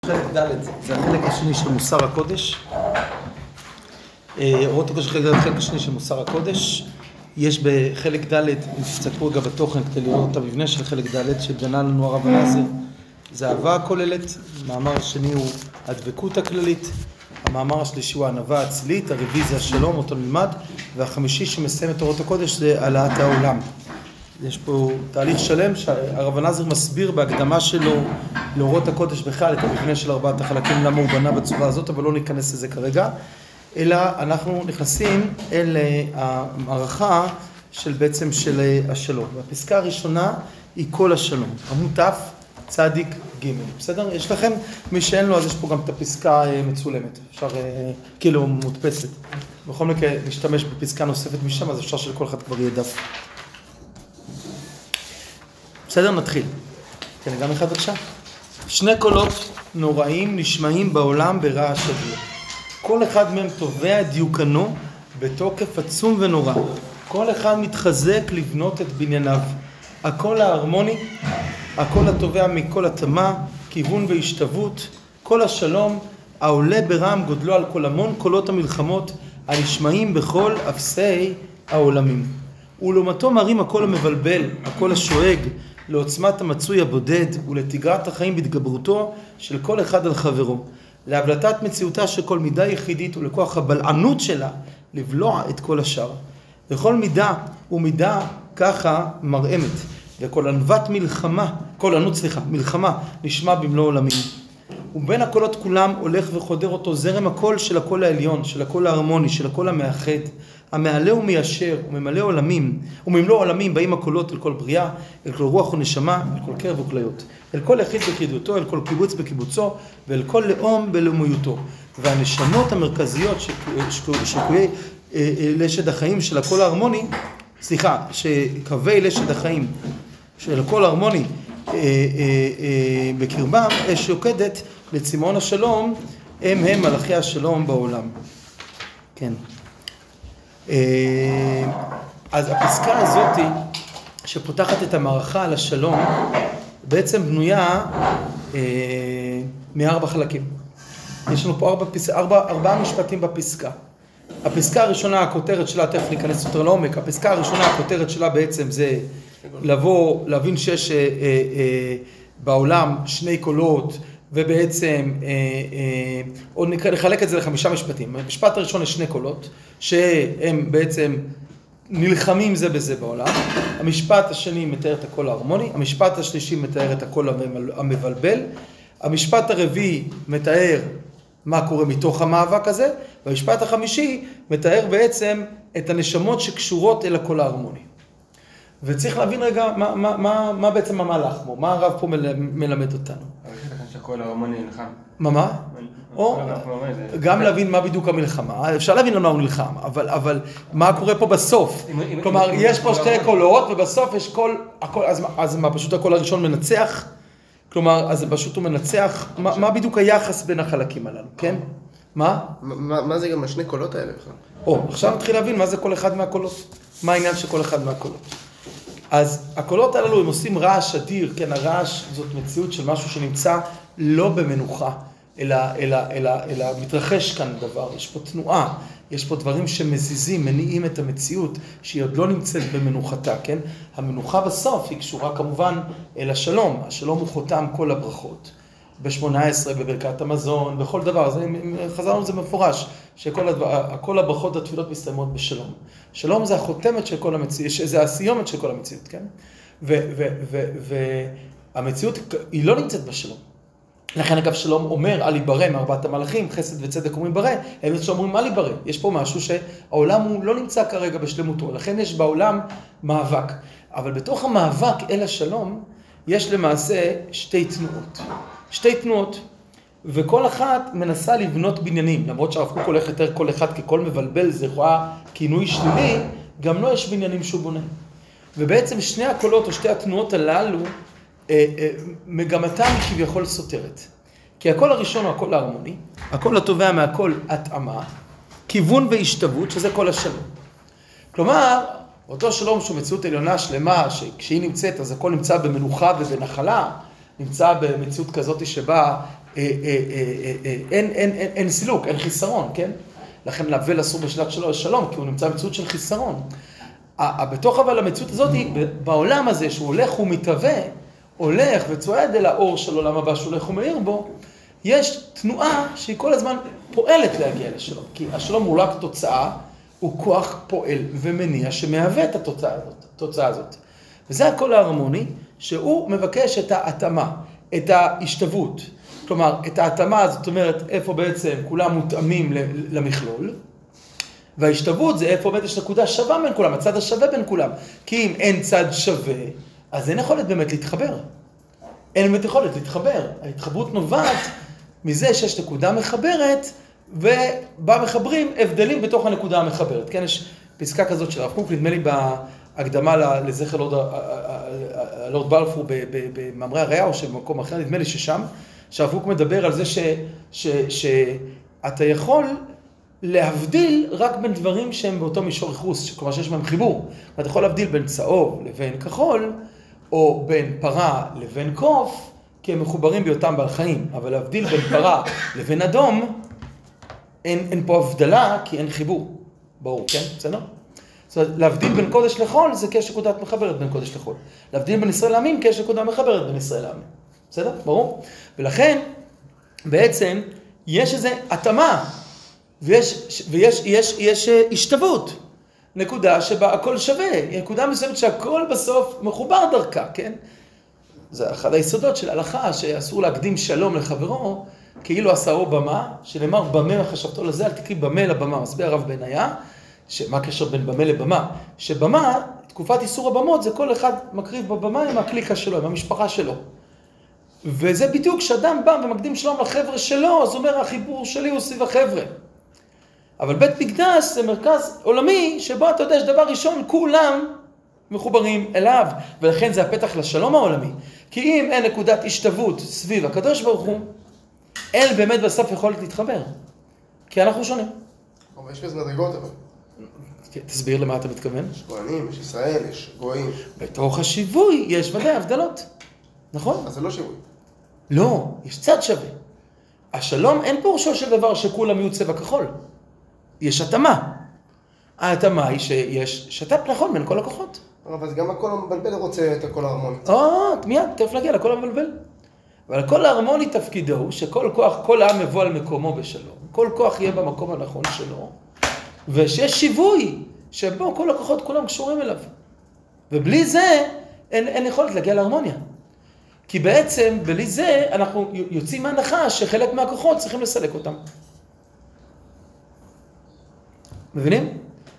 חלק ד' זה החלק השני של מוסר הקודש. אורות הקודש זה החלק השני של מוסר הקודש. יש בחלק ד', תסתכלו רגע בתוכן כדי לראות את המבנה של חלק ד' שבנה לנו הרב נאזר. זה אהבה הכוללת, המאמר השני הוא הדבקות הכללית, המאמר השלישי הוא הענווה האצילית, הרביעי זה השלום, אותו נלמד, והחמישי שמסיים את אורות הקודש זה העלאת העולם. יש פה תהליך שלם שהרב נאזר מסביר בהקדמה שלו לאורות הקודש בכלל את המבנה של ארבעת החלקים, למה הוא בנה בצורה הזאת, אבל לא ניכנס לזה כרגע, אלא אנחנו נכנסים אל המערכה של בעצם של השלום. והפסקה הראשונה היא כל השלום, עמוד ת' צדיק ג', בסדר? יש לכם? מי שאין לו אז יש פה גם את הפסקה מצולמת, אפשר כאילו מודפסת. בכל מקרה נשתמש בפסקה נוספת משם, אז אפשר שלכל אחד כבר יהיה דף. בסדר, נתחיל. כן, גם אחד בבקשה. שני קולות נוראים נשמעים בעולם ברעש אדיר. כל אחד מהם תובע את דיוקנו בתוקף עצום ונורא. כל אחד מתחזק לבנות את בנייניו. הקול ההרמוני, הקול התובע מכל התמה, כיוון והשתוות, כל השלום, העולה ברם גודלו על כל המון קולות המלחמות, הנשמעים בכל אפסי העולמים. ולעומתו מרים הקול המבלבל, הקול השואג, לעוצמת המצוי הבודד ולתגרת החיים בהתגברותו של כל אחד על חברו, להבלטת מציאותה של כל מידה יחידית ולכוח הבלענות שלה לבלוע את כל השאר. וכל מידה ומידה ככה מרעמת, וכל ענוות מלחמה נשמע במלוא עולמים. ובין הקולות כולם הולך וחודר אותו זרם הקול של הקול העליון, של הקול ההרמוני, של הקול המאחד, המעלה ומיישר וממלא עולמים, וממלוא עולמים באים הקולות אל כל בריאה, אל כל רוח ונשמה, אל כל קרב וכליות, אל כל יחיד בקידותו, אל כל קיבוץ בקיבוצו, ואל כל לאום בלאומיותו. והנשמות המרכזיות שקויי לשד החיים של הקול ההרמוני, שקווי לשד החיים של הקול ההרמוני בקרבם, אש יוקדת לצימון השלום, הם מלאכי השלום בעולם. כן. אז הפסקה הזאת שפותחת את המערכה על השלום בעצם בנויה מארבע חלקים. יש לנו פה ארבעה משפטים בפסקה. הפסקה הראשונה, הכותרת שלה, תכף ניכנס יותר לעומק, הפסקה הראשונה, הכותרת שלה בעצם זה להבין שיש בעולם שני קולות, ובעצם עוד נחלק את זה לחמישה משפטים. המשפט הראשון יש שני קולות, שהם בעצם נלחמים זה בזה בעולם. המשפט השני מתאר את הקול ההרמוני, המשפט השלישי מתאר את הקול המבלבל, המשפט הרביעי מתאר מה קורה מתוך המאבק הזה, והמשפט החמישי מתאר בעצם את הנשמות שקשורות אל הקול ההרמוני. וצריך להבין רגע מה בעצם המהלך פה, מה הרב פה מלמד אותנו. שהקול ההרמוני נלחם. מה? או גם להבין מה בדיוק המלחמה. אפשר להבין למה הוא נלחם, אבל מה קורה פה בסוף? כלומר, יש פה שתי קולות, ובסוף יש קול, אז מה, פשוט הקול הראשון מנצח? כלומר, אז פשוט הוא מנצח, מה בדיוק היחס בין החלקים הללו, כן? מה? מה זה גם השני קולות האלה בכלל? עכשיו נתחיל להבין מה זה כל אחד מהקולות. מה העניין של כל אחד מהקולות. אז הקולות הללו הם עושים רעש אדיר, כן, הרעש זאת מציאות של משהו שנמצא לא במנוחה, אלא מתרחש כאן דבר, יש פה תנועה, יש פה דברים שמזיזים, מניעים את המציאות שהיא עוד לא נמצאת במנוחתה, כן? המנוחה בסוף היא קשורה כמובן אל השלום, השלום הוא חותם כל הברכות. ב-18 בברכת המזון, בכל דבר, אז חזרנו לזה במפורש, שכל הברכות והתפילות מסתיימות בשלום. שלום זה החותמת של כל המציאות, זה הסיומת של כל המציאות, כן? והמציאות היא לא נמצאת בשלום. לכן אגב שלום אומר אל יברא מארבעת המלאכים, חסד וצדק אומרים ברא, הם שאומרים אל יברא. יש פה משהו שהעולם הוא לא נמצא כרגע בשלמותו, לכן יש בעולם מאבק. אבל בתוך המאבק אל השלום יש למעשה שתי תנועות, וכל אחת מנסה לבנות בניינים, למרות שהרב קוק הולך יותר כל אחד ככל מבלבל, זה יכולה כינוי שלילי, גם לא יש בניינים שהוא בונה. ובעצם שני הקולות או שתי התנועות הללו, מגמתם היא כביכול סותרת. כי הקול הראשון הוא הקול ההרמוני, הקול התובע מהקול התאמה, כיוון והשתוות, שזה קול השלום. כלומר, אותו שלום שהוא מציאות עליונה שלמה, שכשהיא נמצאת אז הכל נמצא במנוחה ובנחלה, נמצא במציאות כזאת שבה אין סילוק, אין חיסרון, כן? לכן לאבל אסור בשלט שלו לשלום, כי הוא נמצא במציאות של חיסרון. בתוך אבל המציאות הזאת, בעולם הזה שהוא הולך ומתהווה, הולך וצועד אל האור של עולם הבא שהוא הולך ומאיר בו, יש תנועה שהיא כל הזמן פועלת להגיע לשלום. כי השלום הוא רק תוצאה, הוא כוח פועל ומניע שמהווה את התוצאה הזאת. וזה הקול ההרמוני, שהוא מבקש את ההתאמה, את ההשתוות. כלומר, את ההתאמה, זאת אומרת, איפה בעצם כולם מותאמים למכלול, וההשתוות זה איפה באמת יש נקודה שווה בין כולם, הצד השווה בין כולם. כי אם אין צד שווה, אז אין יכולת באמת להתחבר. אין באמת יכולת להתחבר. ההתחברות נובעת מזה שיש נקודה מחברת, ובה מחברים הבדלים בתוך הנקודה המחברת. כן, יש פסקה כזאת של הרב קוק, נדמה לי בהקדמה לזכר לורד בלפור במאמרי הראייה, או שבמקום אחר, נדמה לי ששם, שהרב קוק מדבר על זה שאתה יכול להבדיל רק בין דברים שהם באותו מישור ייחוס, כלומר שיש בהם חיבור. אתה יכול להבדיל בין צהוב לבין כחול, או בין פרה לבין קוף, כי הם מחוברים בהיותם בעל חיים. אבל להבדיל בין פרה לבין אדום, אין פה הבדלה, כי אין חיבור. ברור, כן? בסדר? זאת אומרת, להבדיל בין קודש לחול, זה קשר נקודת מחברת בין קודש לחול. להבדיל בין ישראל לעמים, קשר נקודה מחברת בין ישראל לעמים. בסדר? ברור? ולכן, בעצם, יש איזו התאמה, ויש השתוות. נקודה שבה הכל שווה. נקודה מסוימת שהכל בסוף מחובר דרכה, כן? זה אחד היסודות של ההלכה, שאסור להקדים שלום לחברו, כאילו עשאו במה, שנאמר במה חשבתו לזה, אל תקריא במה לבמה. מסביר הרב בניה, מה הקשר בין במה לבמה? שבמה, תקופת איסור הבמות, זה כל אחד מקריב בבמה עם הקליקה שלו, עם המשפחה שלו. וזה בדיוק כשאדם בא ומקדים שלום לחבר'ה שלו, אז הוא אומר, החיבור שלי הוא סביב החבר'ה. אבל בית מקדש זה מרכז עולמי, שבו אתה יודע שדבר ראשון, כולם מחוברים אליו, ולכן זה הפתח לשלום העולמי. כי אם אין נקודת השתוות סביב הקדוש ברוך הוא, אין באמת בסוף יכולת להתחבר. כי אנחנו שונים. אבל יש כזה מדרגות, אבל. תסביר למה אתה מתכוון. יש כהנים, יש ישראל, יש גויים. בתוך השיווי יש ודאי הבדלות. נכון? אז זה לא שיווי. לא, יש צד שווה. השלום אין פירושו של דבר שכולם יהיו צבע כחול. יש התאמה. ההתאמה היא שיש שת"פ נכון בין כל הכוחות. אבל אז גם הקול המבלבל רוצה את הקול ההרמוני. מיד, תכף להגיע לקול המבלבל. אבל הקול ההרמוני תפקידו הוא שכל כוח, כל העם יבוא על מקומו בשלום. כל כוח יהיה במקום הנכון שלו. ושיש שיווי שבו כל הכוחות כולם קשורים אליו. ובלי זה אין יכולת להגיע להרמוניה. כי בעצם בלי זה אנחנו יוצאים מהנחה שחלק מהכוחות צריכים לסלק אותם. מבינים?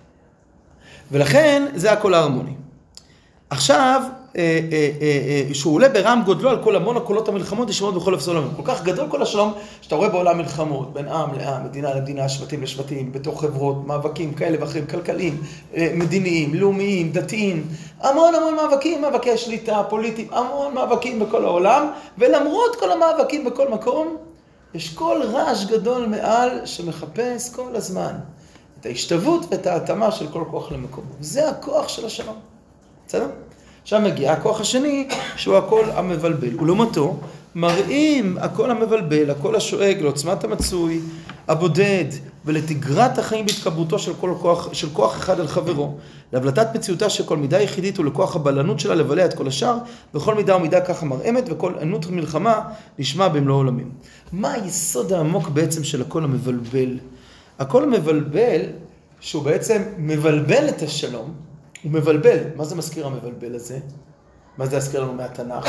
ולכן זה הקול ההרמוני. עכשיו, שהוא עולה ברם גודלו על כל המון הקולות המלחמות ישמעות בכל אפס עולמים. כל כך גדול כל השלום שאתה רואה בעולם מלחמות, בין עם לעם, מדינה למדינה, שבטים לשבטים, בתוך חברות, מאבקים כאלה ואחרים, כלכליים, מדיניים, לאומיים, דתיים, המון מאבקים, מאבקי שליטה, פוליטיים, המון מאבקים בכל העולם, ולמרות כל המאבקים בכל מקום, יש כל רעש גדול מעל שמחפש כל הזמן את ההשתוות ואת ההתאמה של כל כוח למקום. זה הכוח של השלום. בסדר? עכשיו מגיע הכוח השני, שהוא הקול המבלבל. ולעומתו, מראים הקול המבלבל, הקול השואג, לעוצמת המצוי, הבודד, ולתגרת החיים בהתקברותו של כוח אחד על חברו, להבלטת מציאותה של כל מידה יחידית ולכוח הבלנות שלה לבלע את כל השאר, וכל מידה ומידה ככה מרעמת, וכל ענות מלחמה נשמע במלוא עולמים. מה היסוד העמוק בעצם של הקול המבלבל? הקול המבלבל, שהוא בעצם מבלבל את השלום, הוא מבלבל. מה זה מזכיר המבלבל הזה? מה זה מזכיר לנו מהתנ"ך?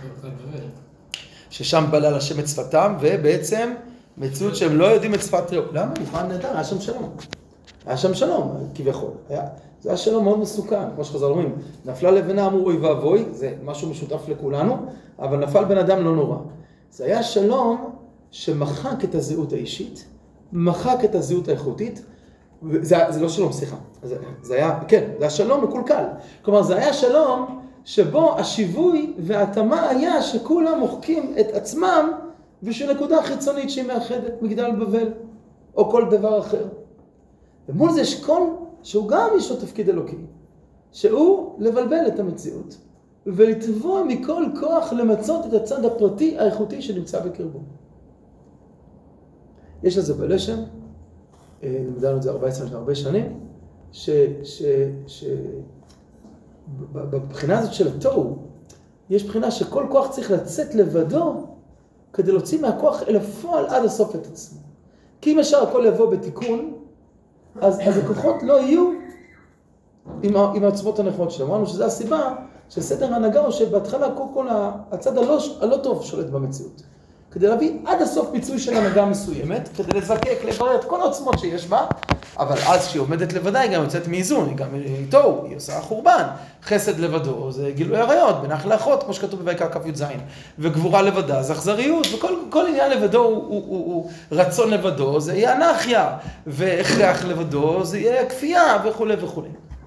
ששם בלל השם את שפתם, ובעצם מציאות שהם לא יודעים את שפת רעהו. למה? נבחן נהדר, היה שם שלום. היה שם שלום, כביכול. זה היה שלום מאוד מסוכן, כמו שחז"ל אומרים. נפלה לבנה אמרו אוי ואבוי, זה משהו משותף לכולנו, אבל נפל בן אדם לא נורא. זה היה שלום שמחק את הזהות האישית, מחק את הזהות האיכותית, זה לא שלום, סליחה. זה היה, כן, זה היה שלום מקולקל. כלומר, זה היה שלום שבו השיווי וההתאמה היה שכולם מוחקים את עצמם בשביל נקודה חיצונית שהיא מאחדת, מגדל בבל, או כל דבר אחר. ומול זה יש קול שהוא גם יש לו תפקיד אלוקי, שהוא לבלבל את המציאות, ולתבוע מכל כוח למצות את הצד הפרטי האיכותי שנמצא בקרבו. יש לזה בלשם, לימדנו את זה 14 לפני הרבה שנים, בבחינה הזאת של התוהו, יש בחינה שכל כוח צריך לצאת לבדו, כדי להוציא מהכוח אל הפועל עד הסוף את עצמו. כי אם ישר הכל יבוא בתיקון, אז הכוחות לא יהיו עם העצמות הנכונות שלהם. אמרנו שזו הסיבה שסדר ההנהגה הוא שבהתחלה כל הצד הלא טוב שולט במציאות. כדי להביא עד הסוף פיצוי של הנהגה מסוימת, כדי לזקק, לברר את כל העוצמות שיש בה, אבל אז כשהיא עומדת לבדה היא גם יוצאת מאיזון, היא גם איתו, היא עושה חורבן. חסד לבדו זה גילוי עריות, בין אח לאחות, כמו שכתוב בויקרא כ"ז, וגבורה לבדה זה אכזריות, וכל עניין לבדו הוא רצון לבדו, זה יהיה אנרכיה, והכרח לבדו זה יהיה כפייה וכו' וכו'.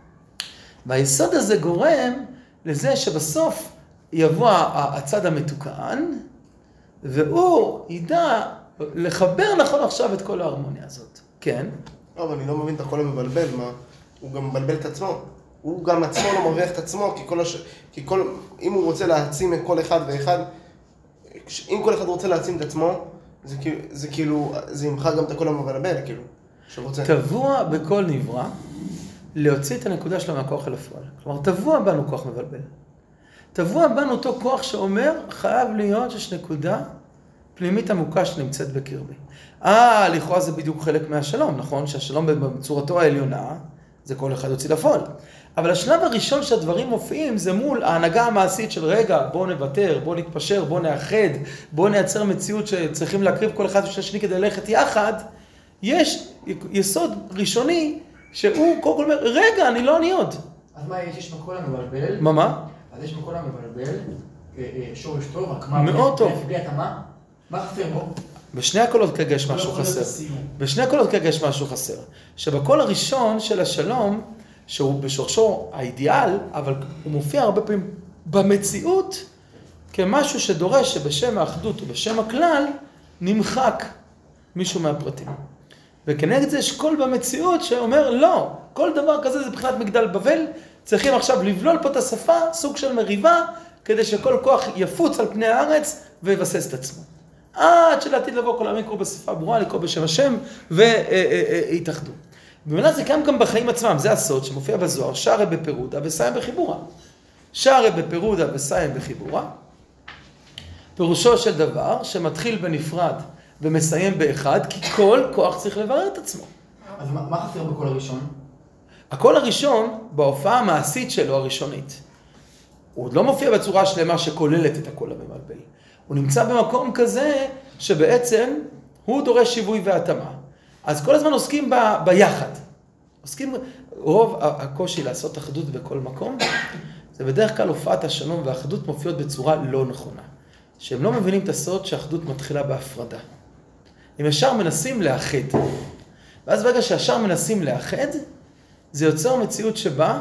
והיסוד הזה גורם לזה שבסוף יבוא הצד המתוקן, והוא ידע לחבר נכון עכשיו את כל ההרמוניה הזאת. כן? אבל אני לא מבין את הכל המבלבל, מה? הוא גם מבלבל את עצמו. הוא גם עצמו לא מרוויח את עצמו, אם הוא רוצה להעצים את כל אחד ואחד, אם כל אחד רוצה להעצים את עצמו, זה כאילו, זה ימחק גם את הכל המבלבל, כאילו, שרוצה. טבוע בכל נברא, להוציא את הנקודה שלו מהכוח אל הפועל. כלומר, טבוע בנו כוח מבלבל. טבוע בנו אותו כוח שאומר, חייב להיות שיש נקודה פנימית עמוקה שנמצאת בקרבי. לכאורה זה בדיוק חלק מהשלום, נכון? שהשלום בצורתו העליונה, זה כל אחד יוציא לפועל. אבל השלב הראשון שהדברים מופיעים, זה מול ההנהגה המעשית של רגע, בוא נוותר, בוא נתפשר, בוא נאחד, בוא נייצר מציאות שצריכים להקריב כל אחד ושל השני כדי ללכת יחד. יש יסוד ראשוני שהוא קודם כל אומר, רגע, אני עוד. אז מה יש בכל המבלבל? מה? אז יש בכל המבלבל, שורש טוב, רק מה? מאוד טוב. בלי התאמה? מה חסר בו? בשני הקולות כרגע יש משהו חסר. בשני הקולות כרגע יש משהו חסר. שבקול הראשון של השלום, שהוא בשורשו האידיאל, אבל הוא מופיע הרבה פעמים במציאות, כמשהו שדורש שבשם האחדות ובשם הכלל, נמחק מישהו מהפרטים. וכנגד זה יש קול במציאות שאומר, לא, כל דבר כזה זה בחינת מגדל בבל, צריכים עכשיו לבלול פה את השפה, סוג של מריבה, כדי שכל כוח יפוץ על פני הארץ ויבסס את עצמו. עד שלעתיד לבוא כל העמים יקראו בשפה ברורה, לקרוא בשם השם, ויתאחדו. ובמילא זה קיים גם בחיים עצמם, זה הסוד שמופיע בזוהר, שערי בפירודה וסיים בחיבורה. שערי בפירודה וסיים בחיבורה, פירושו של דבר שמתחיל בנפרד ומסיים באחד, כי כל כוח צריך לברר את עצמו. אז מה חסר בקול הראשון? הקול הראשון, בהופעה המעשית שלו הראשונית, הוא עוד לא מופיע בצורה שלמה שכוללת את הקול המבלבל. הוא נמצא במקום כזה שבעצם הוא דורש שיווי והתאמה. אז כל הזמן עוסקים ביחד. רוב הקושי לעשות אחדות בכל מקום, זה בדרך כלל הופעת השלום והאחדות מופיעות בצורה לא נכונה. שהם לא מבינים את הסוד שהאחדות מתחילה בהפרדה. הם ישר מנסים לאחד. ואז ברגע שישר מנסים לאחד, זה יוצר מציאות שבה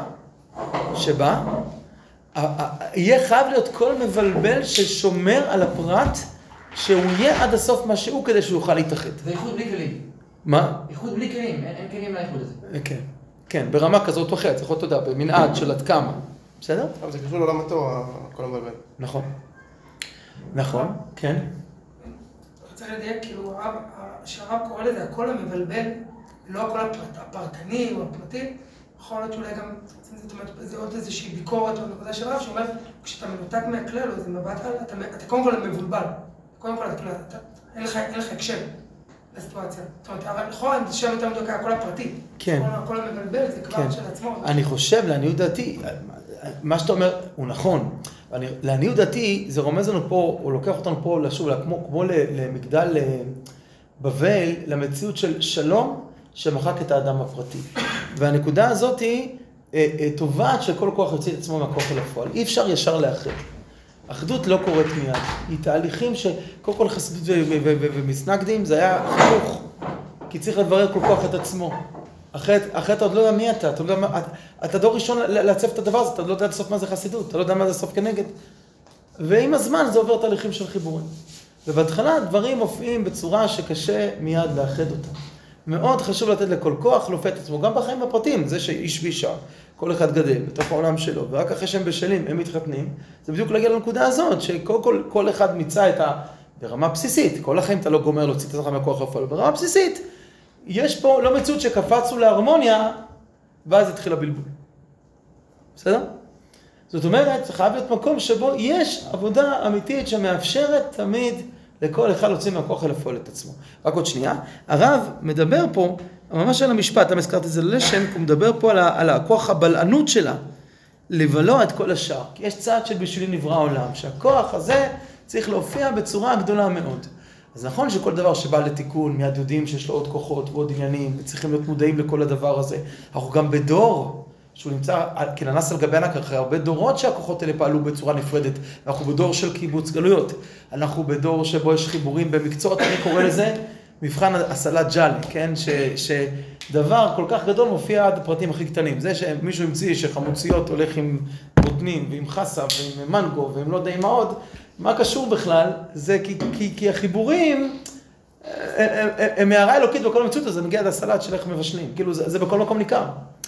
יהיה חייב להיות כל מבלבל ששומר על הפרט, שהוא יהיה עד הסוף מה שהוא כדי שהוא יוכל להתאחד. זה איחוד בלי כלים. מה? איחוד בלי כלים, אין כלים לאיחוד הזה. כן, ברמה כזאת או אחרת, צריך להיות תודה, במנעד של עד כמה. בסדר? אבל זה קשור לעולם התורה, הכל המבלבל. נכון, כן. צריך לדייק, כאילו, שהרב קורא לזה הכל המבלבל, לא הכל הפרטני או הפרטי, יכול להיות שאולי גם, זאת אומרת, זה עוד איזושהי ביקורת או נקודה של רב, שאומר, כשאתה מנותק מהכלל, או איזה מבט על, אתה קודם כל מבולבל. קודם כל, אין לך הקשר לסיטואציה. זאת אומרת, לכאורה, אם זה שם יותר מדויק, הכל הפרטי. כן. הכל המבלבל, זה כבר של עצמו. אני חושב, לעניות דעתי, מה שאתה אומר הוא נכון. לעניות דעתי, זה רומז לנו פה, או לוקח אותנו פה לשוב, כמו למגדל בבל, למציאות של שלום, שמחק את האדם הפרטי. והנקודה הזאת היא תובעת שכל כוח יוציא את עצמו מהכוח אל הפועל. אי אפשר ישר לאחד. אחדות לא קורית מיד. היא תהליכים שקודם כל חסידות ומסנגדים, זה היה חינוך. כי צריך לברר כל כוח את עצמו. אחרת אתה עוד לא יודע מי אתה לא יודע מה, אתה דור ראשון לעצב את הדבר הזה, אתה לא יודע לסוף מה זה חסידות, אתה לא יודע מה זה סוף כנגד. ועם הזמן זה עובר תהליכים של חיבורים. ובהתחלה דברים מופיעים בצורה שקשה מיד לאחד אותם. מאוד חשוב לתת לכל כוח לופת את עצמו, גם בחיים הפרטיים, זה שאיש ואישה, כל אחד גדל בתוך העולם שלו, ורק אחרי שהם בשלים, הם מתחתנים, זה בדיוק להגיע לנקודה הזאת, שכל אחד מיצה את ברמה בסיסית, כל החיים אתה לא גומר להוציא את עצמך מהכוח לפעול, ברמה בסיסית, יש פה לא מציאות שקפצנו להרמוניה, ואז התחיל הבלבול. בסדר? זאת אומרת, זה חייב להיות מקום שבו יש עבודה אמיתית שמאפשרת תמיד לכל אחד להוציא מהכוח לפעול את עצמו. רק עוד שנייה, הרב מדבר פה, ממש על המשפט, אתה הזכרת את זה ללשם, הוא מדבר פה על הכוח הבלענות שלה, לבלוע את כל השאר. כי יש צעד של בשבילי נברא עולם, שהכוח הזה צריך להופיע בצורה גדולה מאוד. אז נכון שכל דבר שבא לתיקון, מיד יודעים שיש לו עוד כוחות ועוד עניינים, וצריכים להיות מודעים לכל הדבר הזה. אנחנו גם בדור, שהוא נמצא כננס על גבי ענק, אחרי הרבה דורות שהכוחות האלה פעלו בצורה נפרדת. אנחנו בדור של קיבוץ גלויות. אנחנו בדור שבו יש חיבורים במקצועות, אני קורא לזה מבחן הסלט ג'אלי, כן? שדבר כל כך גדול מופיע עד הפרטים הכי קטנים. זה שמישהו המציא שחמוציות הולך עם בוטנים ועם חסה ועם מנגו ועם לא יודע מה עוד, מה קשור בכלל? זה כי החיבורים הם מערה אלוקית בכל המציאות, אז זה מגיע עד הסלט של איך מבשלים. כאילו זה בכל מקום ניכר.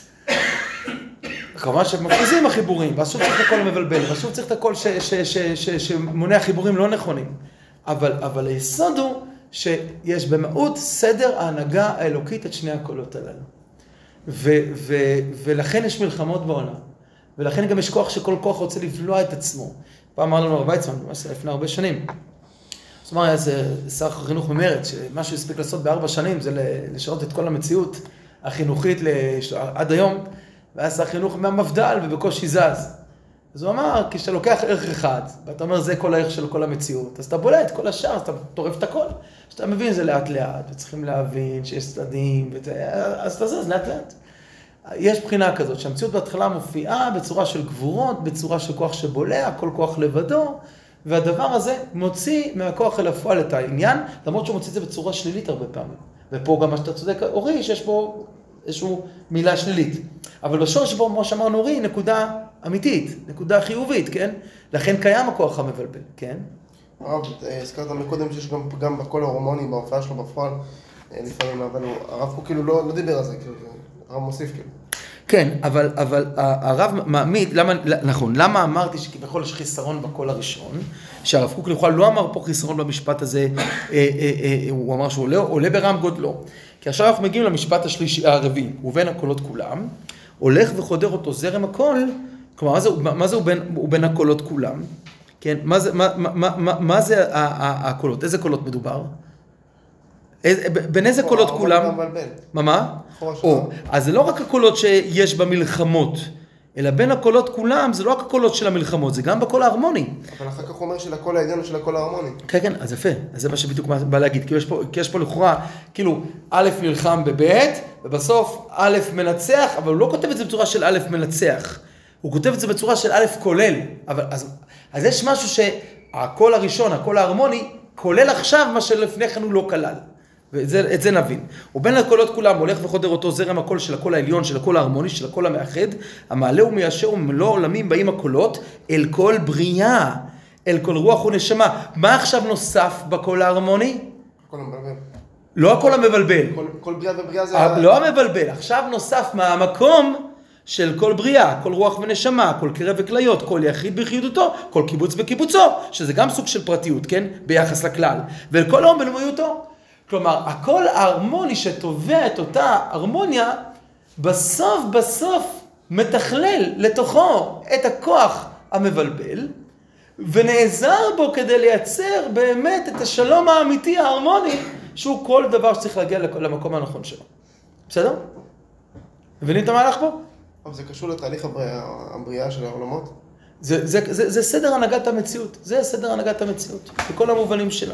כמובן שמפריזים החיבורים, ואז שוב צריך את הכל מבלבל, ואז שוב צריך את הכל שמונע חיבורים לא נכונים. אבל היסוד הוא שיש במהות סדר ההנהגה האלוקית את שני הקולות הללו. ולכן יש מלחמות בעולם. ולכן גם יש כוח שכל כוח רוצה לבלוע את עצמו. פעם אמר לנו הרב ויצמן, לפני הרבה שנים. זאת אומרת, זה שר החינוך במרץ, שמה שהוא הספיק לעשות ב4 שנים זה לשנות את כל המציאות החינוכית עד היום. והיה שר חינוך מהמפדל ובקושי זז. אז הוא אמר, כשאתה לוקח ערך אחד, ואתה אומר, זה כל הערך של כל המציאות, אז אתה בולע את כל השאר, אז אתה טורף את הכל. אז אתה מבין זה לאט לאט, וצריכים להבין שיש צדדים, אז אתה זז לאט לאט. יש בחינה כזאת, שהמציאות בהתחלה מופיעה בצורה של גבורות, בצורה של כוח שבולע, כל כוח לבדו, והדבר הזה מוציא מהכוח אל הפועל את העניין, למרות שהוא מוציא את זה בצורה שלילית הרבה פעמים. ופה גם מה שאתה צודק, אורי, שיש פה איזושהי מילה שלילית. אבל בשורש בו, כמו שאמרנו, אורי, נקודה אמיתית, נקודה חיובית, כן? לכן קיים הכוח המבלבל, כן? הרב, הזכרת מקודם שיש גם פגם בקול ההורמוני, בהופעה שלו בפועל, לפעמים, אבל הרב פה כאילו לא דיבר על זה, כאילו, הרב מוסיף כאילו. כן, אבל הרב מעמיד, נכון, למה אמרתי שכביכול יש חיסרון בקול הראשון, שהרב קוק לכאורה לא אמר פה חיסרון במשפט הזה, הוא אמר שהוא עולה ברם גודלו, כי עכשיו אנחנו מגיעים למשפט הרביעי, ובין הקולות כולם, הולך וחודר אותו זרם הקול, כלומר, מה זה הוא בין הקולות כולם? כן, מה זה הקולות? איזה קולות מדובר? בין איזה קולות כולם? מה? אז זה לא רק הקולות שיש במלחמות, אלא בין הקולות כולם, זה לא רק הקולות של המלחמות, זה גם בקול ההרמוני. אבל אחר כך הוא אומר של הקול העליון ושל הקול ההרמוני. כן, כן, אז יפה, אז זה מה שבדיוק בא להגיד, כי יש פה לכאורה, כאילו, א' נלחם בב' ובסוף א' מנצח, אבל הוא לא כותב את זה בצורה של א' מנצח, הוא כותב את זה בצורה של א' כולל, אז יש משהו שהקול הראשון, הקול ההרמוני, כולל עכשיו מה שלפני כן הוא לא כלל. ואת זה נבין. ובין הקולות כולם הולך וחודר אותו זרם הקול של הקול העליון, של הקול ההרמוני, של הקול המאחד, המעלה ומיישר ומלוא עולמים באים הקולות אל כל בריאה, אל כל רוח ונשמה. מה עכשיו נוסף בקול ההרמוני? הקול המבלבל. לא הקול המבלבל. כל בריאה ובריאה זה... לא המבלבל, עכשיו נוסף מהמקום של כל בריאה, כל רוח ונשמה, כל קרב וכליות, כל יחיד ביחידותו, כל קיבוץ בקיבוצו, שזה גם סוג של פרטיות, כן? ביחס לכלל. ולכל הום בלמויותו. כלומר, הקול ההרמוני שתובע את אותה הרמוניה, בסוף מתכלל לתוכו את הכוח המבלבל, ונעזר בו כדי לייצר באמת את השלום האמיתי ההרמוני, שהוא כל דבר שצריך להגיע למקום הנכון שלו. בסדר? מבינים את המהלך פה? אבל זה קשור לתהליך הבריאה של העולמות? זה סדר הנהגת המציאות. זה סדר הנהגת המציאות, בכל המובנים שלה.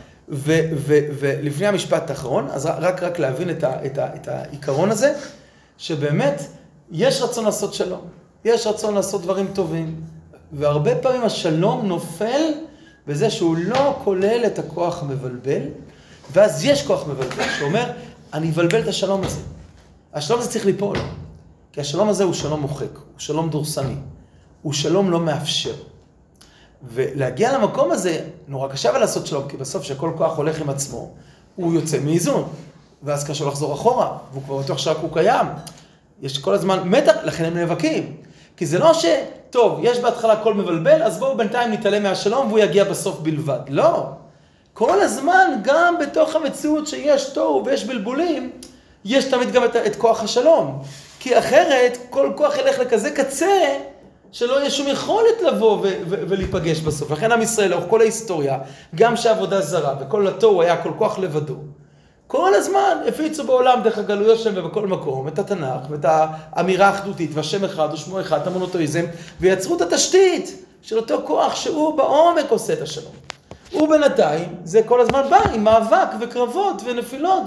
ולפני המשפט האחרון, אז רק להבין את העיקרון הזה, שבאמת יש רצון לעשות שלום, יש רצון לעשות דברים טובים, והרבה פעמים השלום נופל בזה שהוא לא כולל את הכוח המבלבל, ואז יש כוח מבלבל שאומר, אני אבלבל את השלום הזה. השלום הזה צריך ליפול, כי השלום הזה הוא שלום מוחק, הוא שלום דורסני, הוא שלום לא מאפשר. ולהגיע למקום הזה, נורא קשה לעשות שלום, כי בסוף שכל כוח הולך עם עצמו, הוא יוצא מאיזון, ואז קשה לחזור אחורה, והוא כבר בטוח שרק הוא קיים. יש כל הזמן מתח, לכן הם נאבקים. כי זה לא טוב, יש בהתחלה קול מבלבל, אז בואו בינתיים נתעלם מהשלום, והוא יגיע בסוף בלבד. לא. כל הזמן, גם בתוך המציאות שיש תוהו ויש בלבולים, יש תמיד גם את כוח השלום. כי אחרת, כל כוח ילך לכזה קצה, שלא יהיה שום יכולת לבוא ולהיפגש בסוף. לכן עם ישראל, לאורך כל ההיסטוריה, גם שהעבודה זרה וכל התוהו היה כל כוח לבדו, כל הזמן הפיצו בעולם דרך הגלויות שלהם ובכל מקום את התנ"ך ואת האמירה האחדותית והשם אחד ושמו אחד, המונותאיזם, ויצרו את התשתית של אותו כוח שהוא בעומק עושה את השלום. ובינתיים זה כל הזמן בא עם מאבק וקרבות ונפילות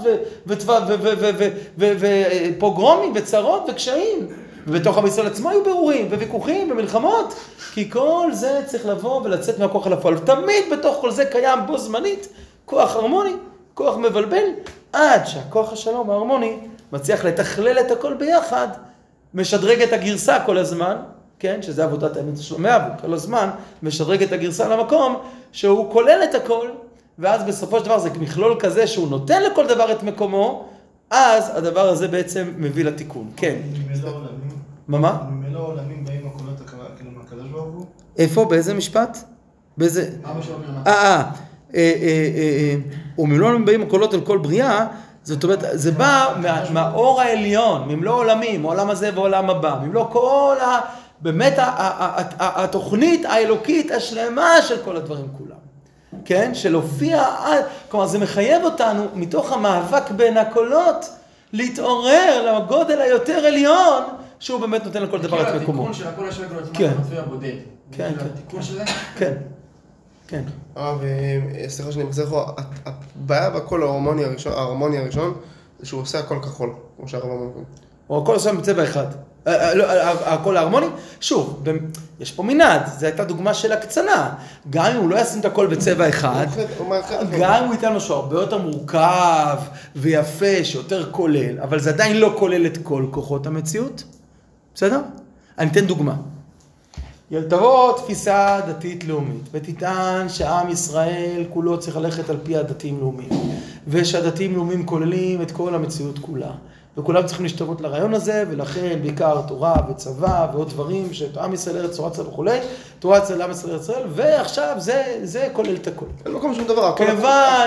ופוגרומים וצרות וקשיים. ובתוך עם ישראל עצמו היו בירורים וויכוחים ומלחמות, כי כל זה צריך לבוא ולצאת מהכוח אל הפועל. תמיד בתוך כל זה קיים בו זמנית כוח הרמוני, כוח מבלבל, עד שהכוח השלום ההרמוני מצליח לתכלל את הכל ביחד, משדרג את הגרסה כל הזמן, כן, שזה עבודת האמת השלומיה, וכל הזמן משדרג את הגרסה למקום שהוא כולל את הכל, ואז בסופו של דבר זה מכלול כזה שהוא נותן לכל דבר את מקומו, אז הדבר הזה בעצם מביא לתיקון. כן. ממילא עולמים. מה? ממילא עולמים באים הקולות כאילו מהקדוש ברוך הוא? איפה? באיזה משפט? באיזה... אבא שלו מרמה. וממילא עולמים באים הקולות על כל בריאה, זאת אומרת, זה בא מהאור העליון, ממלוא עולמים, העולם הזה והעולם הבא, ממלוא כל באמת התוכנית האלוקית השלמה של כל הדברים כולם. כן? שלהופיע, כלומר זה מחייב אותנו מתוך המאבק בין הקולות להתעורר לגודל היותר עליון שהוא באמת נותן לכל דבר את מקומו. התיקון של הכל השווה כל הזמן, כן. המצוי הבודד. כן, כן. התיקון של זה? כן, כן. סליחה שאני מחזיר לך, הבעיה בקול ההרמוני הראשון זה שהוא עושה הכל כחול, כמו שהרב אמר. או הכל עושה בצבע אחד. הקול ההרמוני, שוב, יש פה מנעד, זו הייתה דוגמה של הקצנה. גם אם הוא לא ישים את הכל בצבע אחד, גם אם הוא ייתן משהו הרבה יותר מורכב ויפה, שיותר כולל, אבל זה עדיין לא כולל את כל כוחות המציאות. בסדר? אני אתן דוגמה. תבוא תפיסה דתית לאומית, ותטען שעם ישראל כולו צריך ללכת על פי הדתיים לאומיים, ושהדתיים לאומיים כוללים את כל המציאות כולה. וכולם צריכים להשתוות לרעיון הזה, ולכן בעיקר תורה וצבא ועוד דברים שעם ישראל ארץ תורה צבא וכולי, תורה עם ישראל ארץ ישראל, ועכשיו זה כולל את הכל. אין מקום שום דבר. כיוון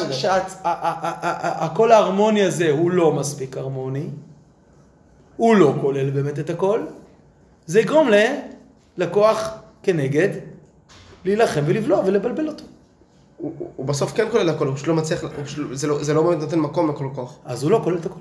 שהכל ההרמוני הזה הוא לא מספיק הרמוני, הוא לא כולל באמת את הכל, זה יגרום לכוח כנגד להילחם ולבלוע ולבלבל אותו. הוא בסוף כן כולל הכל, הוא שלא מצליח, זה לא באמת נותן מקום לכל כוח. אז הוא לא כולל את הכל.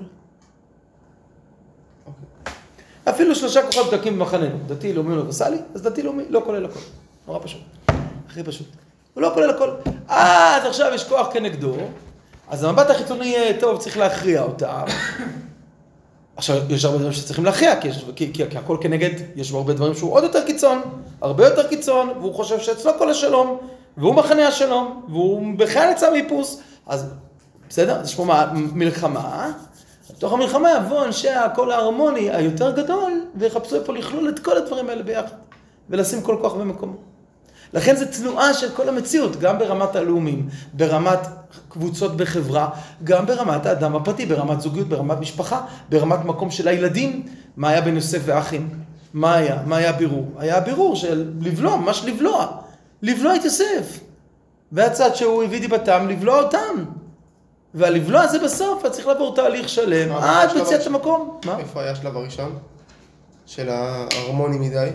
אפילו 3 כוחות דקים במחננו, דתי, לאומי, אוניברסלי, אז דתי, לאומי, לא כולל הכל. נורא פשוט. הכי פשוט. הוא לא כולל הכל. אז עכשיו יש כוח כנגדו, אז המבט החיצוני יהיה טוב, צריך להכריע אותה. עכשיו, יש הרבה דברים שצריכים להכריע, כי הכל כנגד, יש הרבה דברים שהוא עוד יותר קיצון, הרבה יותר קיצון, והוא חושב שאצלו כל השלום, והוא מחנה השלום, והוא בכלל יצא מאיפוס. אז בסדר? יש פה מלחמה. בתוך המלחמה יבוא אנשי הקול ההרמוני היותר גדול, ויחפשו פה לכלול את כל הדברים האלה ביחד, ולשים כל כוח במקומו. לכן זה תנועה של כל המציאות, גם ברמת הלאומים, ברמת קבוצות בחברה, גם ברמת האדם הפרטי, ברמת זוגיות, ברמת משפחה, ברמת מקום של הילדים. מה היה בין יוסף ואחים? מה היה? מה היה הבירור? היה הבירור של לבלוע, ממש לבלוע. לבלוע את יוסף. והצד שהוא הביא דיבתם, לבלוע אותם. והלבלוע הזה בסוף, צריך לעבור תהליך שלם, עד מציאת המקום. איפה היה השלב הראשון? של ההרמוני מדי?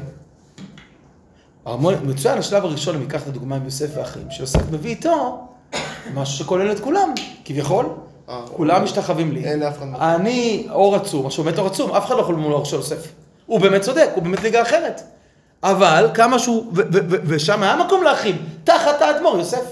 מצוין, השלב הראשון, אם ניקח את הדוגמה עם יוסף ואחים, שיוסף מביא איתו משהו שכולל את כולם, כביכול, כולם משתחווים לי. אין לאף אחד. אני אור עצום, משהו באמת אור עצום, אף אחד לא יכול מול אור של יוסף. הוא באמת צודק, הוא באמת ליגה אחרת. אבל כמה שהוא, ושם היה מקום לאחים, תחת האדמו"ר יוסף.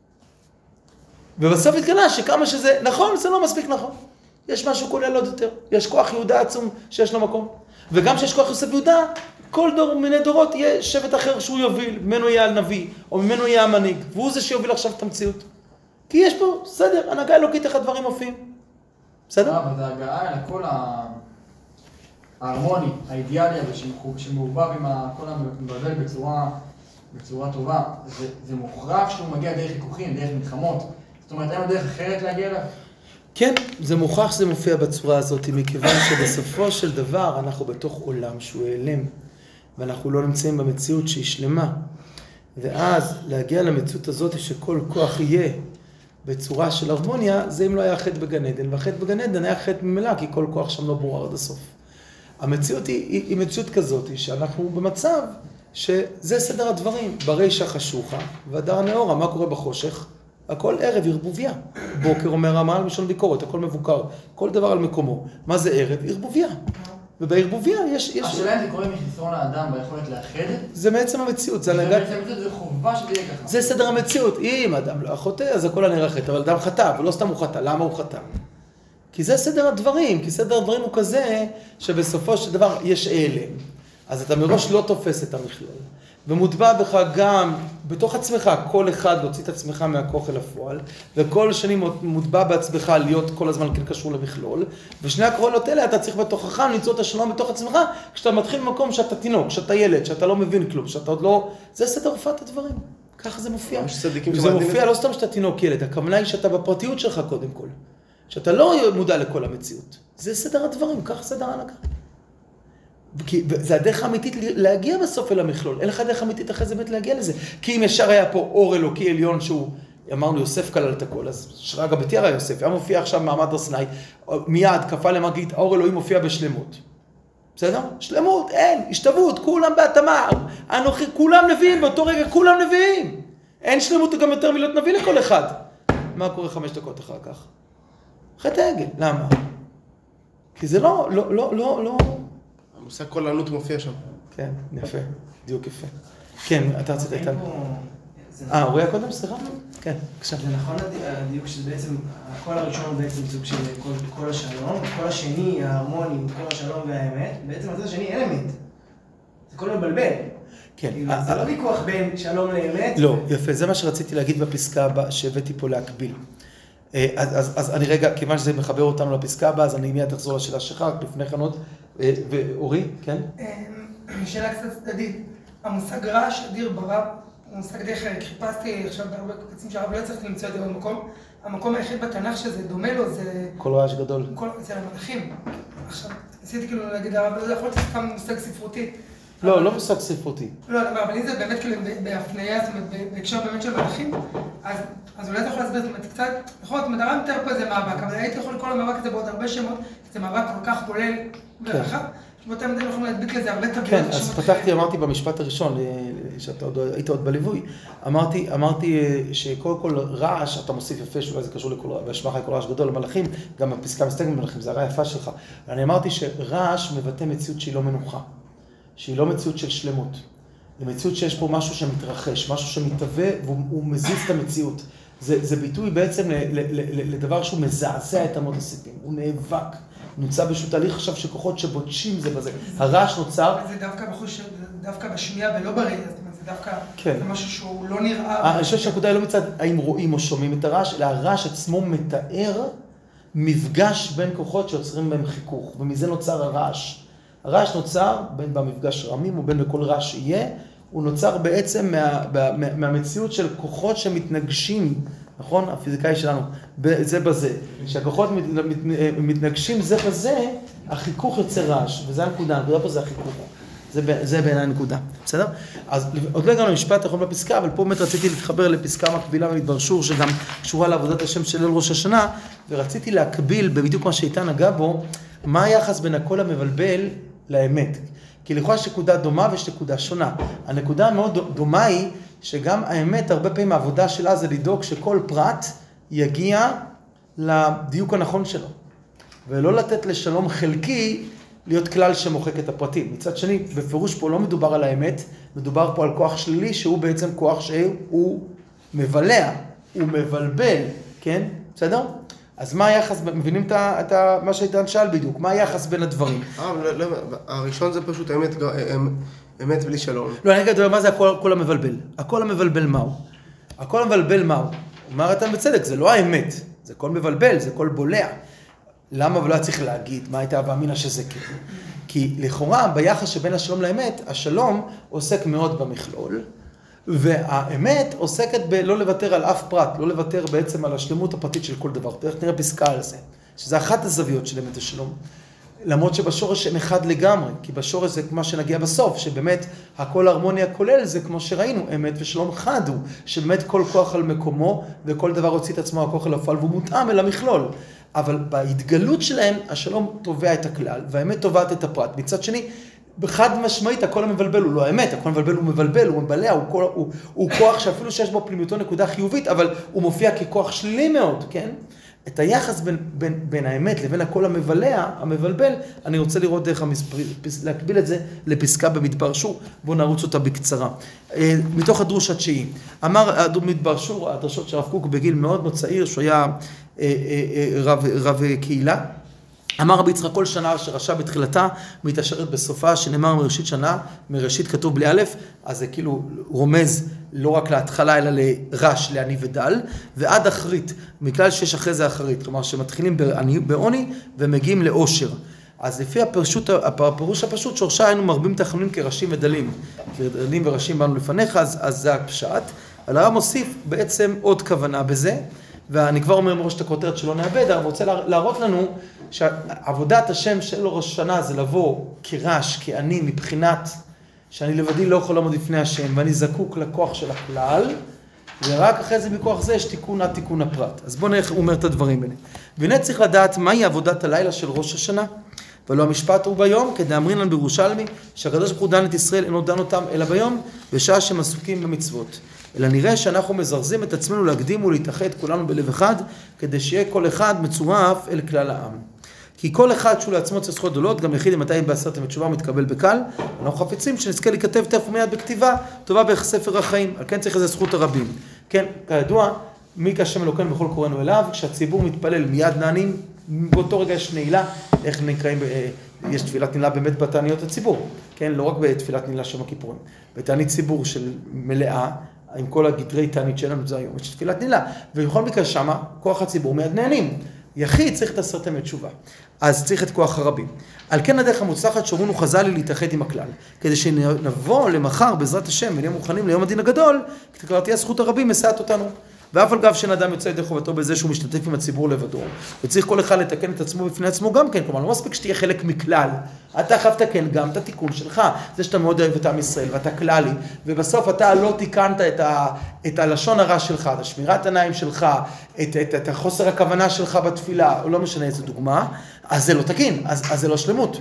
ובסוף התגלה שכמה שזה נכון, זה לא מספיק נכון. יש משהו כולל עוד יותר. יש כוח יהודה עצום שיש לו מקום. וגם שיש כוח יוסף יהודה, כל דור מיני דורות יהיה שבט אחר שהוא יוביל, ממנו יהיה הנביא, או ממנו יהיה המנהיג, והוא זה שיוביל עכשיו את המציאות. כי יש פה, בסדר, הנהגה אלוקית איך הדברים מופיעים. בסדר? אבל זה הגעה אל הקול ההרמוני, האידיאלי הזה, שמעובב עם הקול המבלבל בצורה טובה. זה מוכרח שהוא מגיע דרך ויכוחים, דרך מלחמות. זאת אומרת, אין לו דרך אחרת להגיע אליו? כן, זה מוכרח שזה מופיע בצורה הזאת, מכיוון שבסופו של דבר אנחנו בתוך עולם שהוא העלם, ואנחנו לא נמצאים במציאות שהיא שלמה. ואז להגיע למציאות הזאת שכל כוח יהיה בצורה של הרמוניה, זה אם לא היה חטא בגן עדן, והחטא בגן עדן היה חטא ממילא, כי כל כוח שם לא ברור עד הסוף. המציאות היא מציאות כזאת, שאנחנו במצב שזה סדר הדברים, ברישה חשוכה, והדר נאורה, מה קורה בחושך? הכל ערב, ערבוביה. בוקר אומר המעל משון ביקורת, הכל מבוקר, כל דבר על מקומו. מה זה ערב? ערבוביה. ובערבוביה יש... השאלה אם זה קורה מחסרון האדם ביכולת לאחד? זה בעצם המציאות, זה בעצם המציאות, זה חובה שזה יהיה ככה. זה סדר המציאות. אם אדם לא חוטא, אז הכל הנראה חטא, אבל אדם חטא, ולא סתם הוא חטא. למה הוא חטא? כי זה סדר הדברים, כי סדר הדברים הוא כזה שבסופו של דבר יש אלה. אז אתה מראש לא תופס את המכלול. ומוטבע בך גם, בתוך עצמך, כל אחד להוציא את עצמך מהכוח אל הפועל, וכל שני מוטבע בעצמך להיות כל הזמן כן קשור למכלול, ושני הקרונות האלה אתה צריך בתוכך למצוא את השלום בתוך עצמך, כשאתה מתחיל במקום שאתה תינוק, שאתה ילד, שאתה לא מבין כלום, שאתה עוד לא... זה סדר הופעת הדברים. ככה זה מופיע. זה מופיע לא סתם שאתה תינוק ילד, הכוונה היא שאתה בפרטיות שלך קודם כל. שאתה לא מודע לכל המציאות. זה סדר הדברים, כך סדר ההנהגה. זה הדרך האמיתית להגיע בסוף אל המכלול. אין לך דרך אמיתית אחרי זה באמת להגיע לזה. כי אם ישר היה פה אור אלוקי עליון שהוא, אמרנו יוסף כלל את הכל, אז שרגע בתיאר יוסף, היה מופיע עכשיו מעמד הר סיני, מיד כפה למגיד, האור אלוהים מופיע בשלמות. בסדר? שלמות, אין, השתוות, כולם בהתאמה, אנוכי, כולם נביאים, באותו רגע כולם נביאים. אין שלמות גם יותר מלהיות נביא לכל אחד. מה קורה 5 דקות אחר כך? חטא העגל, למה? כי זה לא... המושג כל ענות מופיע שם. כן, יפה, דיוק יפה. כן, אתה רצית איתן. אוריה קודם, סליחה? כן, בבקשה. זה נכון הדיוק שזה בעצם, הקול הראשון הוא בעצם סוג של קול השלום, הקול השני, ההרמוני, הוא קול השלום והאמת, בעצם הצד השני אין אמת. זה קול מבלבל. כן. זה לא ויכוח בין שלום לאמת. לא, יפה, זה מה שרציתי להגיד בפסקה הבאה שהבאתי פה להקביל. אז אני רגע, כיוון שזה מחבר אותנו לפסקה הבאה, אז אני מיד אחזור לשאלה שלך, רק לפני כן עוד. ואורי, כן? שאלה קצת צדדית. המושג רעש אדיר ברב, הוא מושג די חלק. חיפשתי עכשיו בהרבה קבצים שהרב לא הצלחתי למצוא את זה במקום. המקום היחיד בתנ"ך שזה דומה לו זה... כל רעש גדול. זה למלאכים. עכשיו, ניסיתי כאילו להגיד הרב, לא יכול להיות סתם מושג ספרותי. לא מושג ספרותי. לא, אבל אם זה באמת כאילו בהפניה, זאת אומרת, בהקשר באמת של מלאכים, אז אולי אתה יכול להסביר, זאת אומרת, קצת, נכון, זאת אומרת, הרב מתאר פה איזה מאבק, אבל הייתי יכול לקרוא למאבק הזה בעוד הרבה שמות, זה מאבק כל כך כולל ורחב, שבאותם מדי יכולים להדביק לזה הרבה תוויות. כן, אז פתחתי, אמרתי במשפט הראשון, שאתה היית עוד בליווי, אמרתי שקודם כל רעש, אתה מוסיף יפה, שאולי זה קשור להשמע כל רעש גדול למלאכים, גם הפסקה מסתגת במלאכים, זה הרע יפה שלך. אני אמרתי שרעש מבטא מציאות שהיא לא מנוחה. שהיא לא מציאות של שלמות. זה מציאות שיש פה משהו שמתרחש, משהו שמתהווה והוא מזיז את המציאות. זה ביטוי בעצם לדבר שהוא מזעזע את אמות הסיפים. הוא נאבק. נמצא בשביל תהליך עכשיו שכוחות שבודשים זה בזה. הרעש נוצר... זה דווקא בשמיעה ולא בראייה, זאת אומרת, זה דווקא משהו שהוא לא נראה... אני חושב שהנקודה היא לא מצד האם רואים או שומעים את הרעש, אלא הרעש עצמו מתאר מפגש בין כוחות שיוצרים בהם חיכוך, ומזה נוצר הרעש. הרעש נוצר, בין במפגש רמים או בין בכל רעש שיהיה, הוא נוצר בעצם מהמציאות של כוחות שמתנגשים, נכון? הפיזיקאי שלנו, זה בזה. כשהכוחות מתנגשים זה בזה, החיכוך יוצא רעש, וזה הנקודה, הנקודה פה זה החיכוך. זה בעיניי הנקודה, בסדר? אז עוד לא הגענו למשפט האחרון בפסקה, אבל פה באמת רציתי להתחבר לפסקה מקבילה במדבר שור, שגם קשורה לעבודת השם של ליל ראש השנה, ורציתי להקביל בדיוק מה שאיתן נגע בו, מה היחס בין הקול המבלבל לאמת. כי לכאורה יש נקודה דומה ויש נקודה שונה. הנקודה המאוד דומה היא שגם האמת, הרבה פעמים העבודה שלה זה לדאוג שכל פרט יגיע לדיוק הנכון שלו. ולא לתת לשלום חלקי להיות כלל שמוחק את הפרטים. מצד שני, בפירוש פה לא מדובר על האמת, מדובר פה על כוח שלילי שהוא בעצם כוח שהוא מבלע, הוא מבלבל, כן? בסדר? אז מה היחס, מבינים את מה שאיתן שאל בדיוק, מה היחס בין הדברים? הראשון זה פשוט אמת בלי שלום. לא, אני אגיד, מה זה הקול המבלבל? הקול המבלבל מהו? הקול המבלבל מהו? אומר איתן בצדק, זה לא האמת, זה קול מבלבל, זה קול בולע. למה ולא צריך להגיד מה הייתה ואמינה שזה כן? כי לכאורה ביחס שבין השלום לאמת, השלום עוסק מאוד במכלול, והאמת עוסקת בלא לוותר על אף פרט, לא לוותר בעצם על השלמות הפרטית של כל דבר. איך נראה פסקה על זה? שזה אחת הזוויות של אמת השלום. למרות שבשורש הם אחד לגמרי, כי בשורש זה מה שנגיע בסוף, שבאמת הכל הרמוניה כולל זה כמו שראינו, אמת ושלום חד הוא, שבאמת כל כוח על מקומו וכל דבר הוציא את עצמו הכוח אל הפועל והוא מותאם אל המכלול. אבל בהתגלות שלהם השלום תובע את הכלל והאמת תובעת את הפרט. מצד שני, בחד משמעית הכל המבלבל הוא לא האמת, הכל המבלבל הוא מבלבל, הוא מבלע, הוא כוח שאפילו שיש בו פנימיותו נקודה חיובית, אבל הוא מופיע ככוח שלילי מאוד, כן? את היחס בין האמת לבין הכל המבלע, המבלבל, אני רוצה לראות דרך להקביל את זה לפסקה במדבר שור, בואו נרוץ אותה בקצרה. מתוך הדרוש התשיעי, אמר מדבר שור, הדרשות של הרב קוק בגיל מאוד מאוד צעיר, שהוא היה רב קהילה, אמר רבי יצחק כל שנה שרשע בתחילתה מתעשרת בסופה, שנאמר מראשית שנה, מראשית כתוב בלי א', אז זה כאילו רומז לא רק להתחלה אלא לרש, לעני ודל, ועד אחרית, מכלל שיש אחרי זה אחרית, כלומר שמתחילים בעוני ומגיעים לאושר. אז לפי הפירוש הפשוט, שורשה היינו מרבים תחנונים כראשים ודלים, כי דלים וראשים באנו לפניך, אז זה הפשט. אבל הרב מוסיף בעצם עוד כוונה בזה, ואני כבר אומר מראש את הכותרת שלא נאבד, אבל רוצה להראות לנו שעבודת השם של ראש השנה זה לבוא כרש, כעני, מבחינת שאני לבדי לא יכול לעמוד לפני השם, ואני זקוק לכוח של הכלל, ורק אחרי זה מכוח זה יש תיקון עד תיקון הפרט. אז בואו נראה איך הוא אומר את הדברים האלה. והנה צריך לדעת מהי עבודת הלילה של ראש השנה, ולא המשפט הוא ביום, כדאמרין לנו בירושלמי, שהקדוש ברוך הוא דן את ישראל, אינו דן אותם אלא ביום, בשעה שהם עסוקים במצוות. אלא נראה שאנחנו מזרזים את עצמנו להקדים ולהתאחד כולנו בלב אחד, כדי שיהיה כל אחד מצורף אל כלל העם. כי כל אחד שהוא לעצמו צריך זכויות גדולות, גם יחיד אם בעשרת ימי תשובה מתקבל בקל, אנחנו חפצים שנזכה להיכתב תכף מיד בכתיבה, טובה בספר החיים, על כן צריך איזה זכות הרבים. כן, כידוע, מי כהשם אלוקינו בכל קוראנו אליו, כשהציבור מתפלל מיד נענים, באותו רגע יש נעילה, איך נקראים, יש תפילת נעילה באמת בתעניות הציבור, כן, לא רק בתפילת נעילה שם הכיפורים, בתענית ציבור של מלאה, עם כל הגדרי תענית שלנו זה היום, יש תפילת נעילה, ובכל מקרה שמה, כוח הציבור מיד נענים. יחיד צריך את 10 ימי תשובה, אז צריך את כוח הרבים. על כן הדרך המוצלחת שאומרנו חז"ל לי להתאחד עם הכלל, כדי שנבוא למחר בעזרת השם ונהיה מוכנים ליום הדין הגדול, כי כבר תהיה זכות הרבים מסעת אותנו. ואף על גב שאין אדם יוצא ידי חובתו בזה שהוא משתתף עם הציבור לבדו, וצריך כל אחד לתקן את עצמו בפני עצמו גם כן, כלומר לא מספיק שתהיה חלק מכלל, אתה חייב לתקן גם את התיקון שלך, זה שאתה מאוד אוהב את עם ישראל ואתה כללי, ובסוף אתה לא תיקנת את הלשון הרע שלך, את השמירת עיניים שלך, את החוסר הכוונה שלך בתפילה, או לא משנה איזו דוגמה, אז זה לא תקין, אז זה לא שלמות.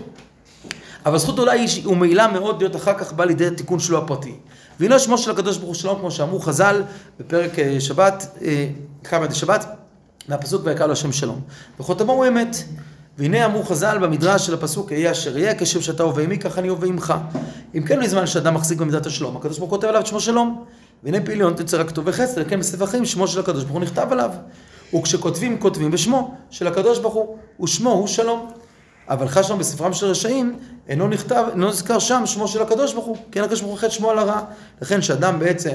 אבל זכות אולי היא מעילה מאוד להיות אחר כך בא לידי התיקון שלו הפרטי. והנה שמו של הקדוש ברוך הוא שלום, כמו שאמרו חז"ל בפרק שבת, כמה שבת, מהפסוק ויקרא לו השם שלום. וחותמו הוא אמת. והנה אמרו חז"ל במדרש של הפסוק, יהיה אשר יהיה, כשם שאתה הווה עמי, כך אני הווה עמך. אם כן בזמן שאדם מחזיק במידת השלום, הקדוש ברוך הוא כותב עליו את שמו שלום. והנה פעיליון תצא רק טוב וחסד, לכן בספר החיים שמו של הקדוש ברוך הוא נכתב עליו. וכשכותבים, כותבים בשמו של הקדוש ברוך הוא, ושמו הוא שלום. אבל חשבנו בספרם של רשעים, אינו נזכר שם שמו של הקדוש ברוך הוא, כן הקדוש ברוך הוא חטא שמו על הרע. לכן שאדם בעצם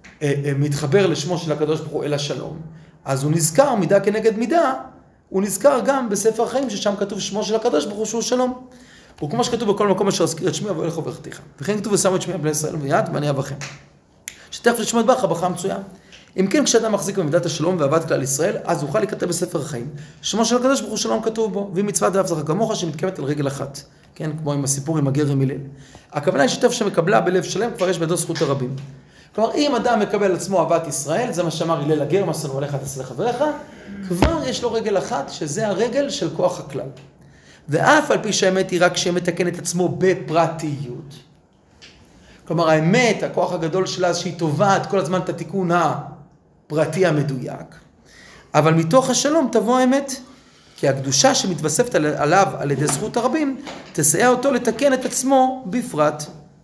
מתחבר לשמו של הקדוש ברוך הוא אל השלום, אז הוא נזכר מידה כנגד מידה, הוא נזכר גם בספר החיים ששם כתוב שמו של הקדוש ברוך הוא שהוא שלום. וכמו שכתוב בכל מקום אשר אזכיר את שמי אבוא אליך וברכתיך. וכן כתוב ושמו את שמי על בני ישראל ויד ואני אבכם. שתכף לשמו את ברכה מצוין. אם כן, כשאדם מחזיק במידת השלום ואהבת כלל ישראל, אז הוא יוכל להיכתב בספר החיים. שמו של הקדוש ברוך הוא שלום כתוב בו, והיא מצוות ואהבת לרעך כמוך שמתקיימת על רגל אחת. כן, כמו עם הסיפור עם הגר עם הלל. הכוונה היא שטף שמקבלה בלב שלם, כבר יש בידו זכות הרבים. כלומר, אם אדם מקבל עצמו אהבת ישראל, זה מה שאמר הלל הגר, מה שנוא עליך תעשה לחבריך, כבר יש לו רגל אחת, שזה הרגל של כוח הכלל. ואף על פי שהאמת היא רק שמתקן את עצמו בפרטיות. כלומר, האמת, הכוח הגדול שלה, שהיא תובעת כל הזמן את התיקון הפרטי המדויק. אבל מתוך השלום תבוא האמת, כי הקדושה שמתווספת עליו על ידי זכות הרבים, תסייע אותו לתקן את עצמו בפרט.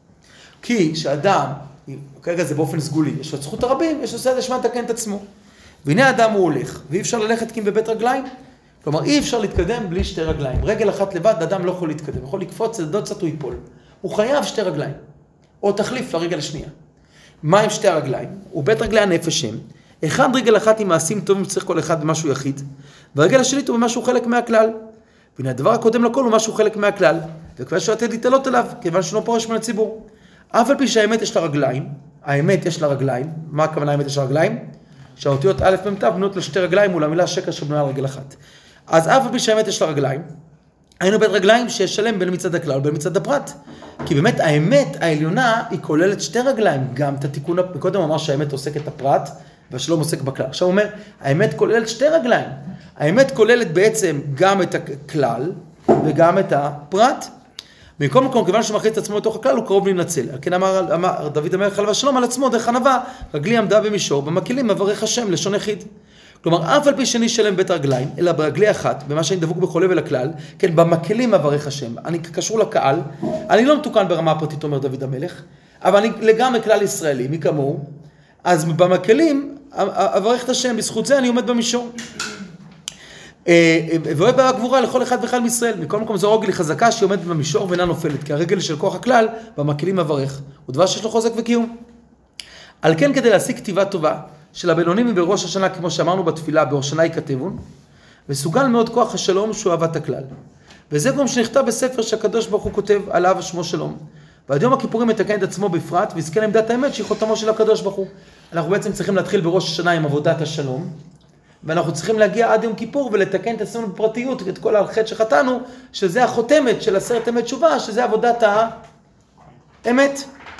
כי שאדם, כרגע זה באופן סגולי, יש לו את זכות הרבים, יש לו סייע לשמה לתקן את עצמו. והנה האדם הוא הולך, ואי אפשר ללכת כי אם בבית רגליים. כלומר, אי אפשר להתקדם בלי שתי רגליים. רגל אחת לבד, האדם לא יכול להתקדם, יכול לקפוץ, לדוד קצת הוא ייפול. הוא חייב שתי רגליים. או תחליף לרגל השנייה. מה עם שתי הרגליים? ובית רגלי הנפש הם, אחד רגל אחת עם מעשים טובים צריך כל אחד במשהו יחיד, והרגל השנית הוא במשהו חלק מהכלל. והנה הדבר הקודם לכל הוא משהו חלק מהכלל, וכבר שעתיד להתעלות עליו, כיוון שלא פורש מן הציבור. אף על פי שהאמת יש לה רגליים, האמת יש לה רגליים, מה הכוונה האמת יש לה רגליים? שהאותיות א' מ' ת' בנויות לשתי רגליים מול המילה שקר שבנויה על רגל אחת. אז אף על פי שהאמת יש לה רגליים, היינו בית רגליים שיש שלם בין מצד הכלל ובין מצד הפרט. כי באמת האמת העליונה היא כוללת שתי רגליים, גם את התיקון, קודם הוא אמר שהאמת עוסק את הפרט, והשלום עוסק בכלל. עכשיו הוא אומר, האמת כוללת שתי רגליים. האמת כוללת בעצם גם את הכלל וגם את הפרט. מכל מקום, כיוון שהוא מכניס את עצמו לתוך הכלל, הוא קרוב להינצל. על כן אמר דוד המלך עליו השלום על עצמו, דרך ענווה, רגלי עמדה במישור, במקלים מברך השם, לשון יחיד. כלומר, אף על פי שאני שלם בית רגליים, אלא ברגלי אחת, במה שאני דבוק בכל לב לכלל, כן, במקלים מברך השם. אני קשור לקהל, אני לא מתוקן ברמה הפרטית, אומר דוד המלך, אבל אני לגמרי כלל ישראלי, מי כמוהו, אז במקלים, אברך את השם, בזכות זה אני עומד במישור. ואוהב הגבורה לכל אחד ואחד מישראל. מכל מקום זו רגל חזקה שהיא עומדת במישור ואינה נופלת, כי הרגל של כוח הכלל במקלים מברך, הוא דבר שיש לו חוזק וקיום. על כן כדי להשיג כתיבה טובה, של הבינונים בראש השנה, כמו שאמרנו בתפילה, בראש השנה ייכתבון, וסוגל מאוד כוח השלום שהוא אהבת הכלל. וזה גם שנכתב בספר שהקדוש ברוך הוא כותב עליו שמו שלום. ועד יום הכיפורים מתקן את עצמו בפרט, ויזכה לעמדת האמת שהיא חותמו של הקדוש ברוך הוא. אנחנו בעצם צריכים להתחיל בראש השנה עם עבודת השלום, ואנחנו צריכים להגיע עד יום כיפור ולתקן את עצמנו בפרטיות, את כל החטא שחטאנו, שזה החותמת של 10 אמת תשובה, שזה עבודת האמת.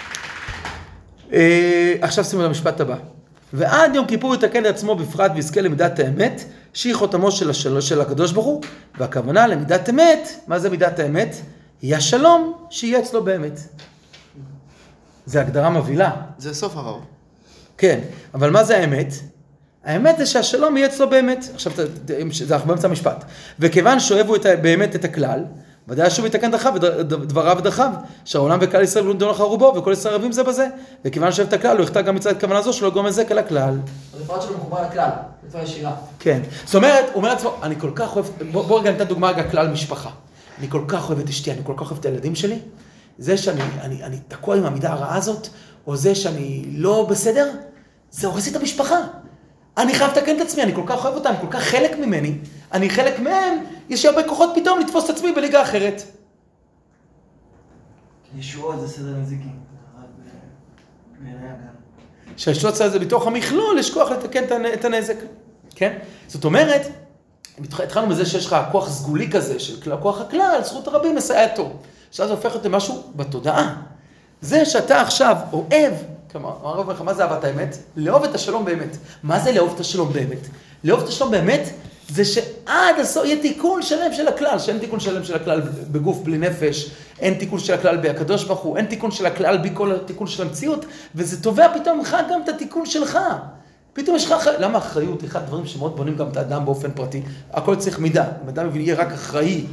עכשיו שימו למשפט הבא. ועד יום כיפור יתקן את עצמו בפרט ויזכה למידת האמת, שהיא חותמו של הקדוש ברוך הוא, והכוונה למידת אמת, מה זה מידת האמת? היא השלום שיהיה אצלו באמת. זה הגדרה מבהילה. זה סוף הרב. כן, אבל מה זה האמת? האמת זה שהשלום יהיה אצלו באמת. עכשיו, זה אנחנו באמצע המשפט. וכיוון שאוהבו באמת את הכלל, ודאי שוב יתקן דבריו ודרכיו, שהעולם וכלל ישראל ולדון אחר רובו, וכל ישראל רבים זה בזה. וכיוון שאוהב את הכלל, הוא יכתב גם מצד כוונה זו, שלא יגרום לזה כלל. אז הפרט שלו מחובר לכלל, בצורה ישירה. כן. זאת אומרת, הוא אומר לעצמו, אני כל כך אוהב, בוא רגע ניתן דוגמה רגע כלל משפחה. אני כל כך אוהב את אשתי, אני כל כך אוהב את הילדים שלי. זה שאני תקוע עם המידה הרעה הזאת, או זה שאני לא בסדר, זה הורס את המשפחה. אני חייב לתקן את עצמי, אני כל כך אוהב אותם, כל כך חלק ממני, אני חלק מהם, יש הרבה כוחות פתאום לתפוס את עצמי בליגה אחרת. ישועות זה סדר נזיקי, בעיני הגן. שהישועות זה בתוך המכלול, יש כוח לתקן את הנזק, כן? זאת אומרת, התחלנו בזה שיש לך כוח סגולי כזה, של כוח הכלל, זכות הרבים מסייעתו. עכשיו זה הופך להיות משהו בתודעה. זה שאתה עכשיו אוהב, מה זה אהבת האמת? לאהוב את השלום באמת. מה זה לאהוב את השלום באמת? לאהוב את השלום באמת זה שעד הסוף יהיה תיקון שלם של הכלל, שאין תיקון שלם של הכלל בגוף בלי נפש, אין תיקון של הכלל בהקדוש ברוך הוא, אין תיקון של הכלל בלי כל התיקון של המציאות, וזה תובע פתאום לך גם את התיקון שלך. פתאום יש לך אחריות. למה אחריות? אחד הדברים שמאוד בונים גם את האדם באופן פרטי. הכל צריך מידה. אם אדם יהיה רק אחראי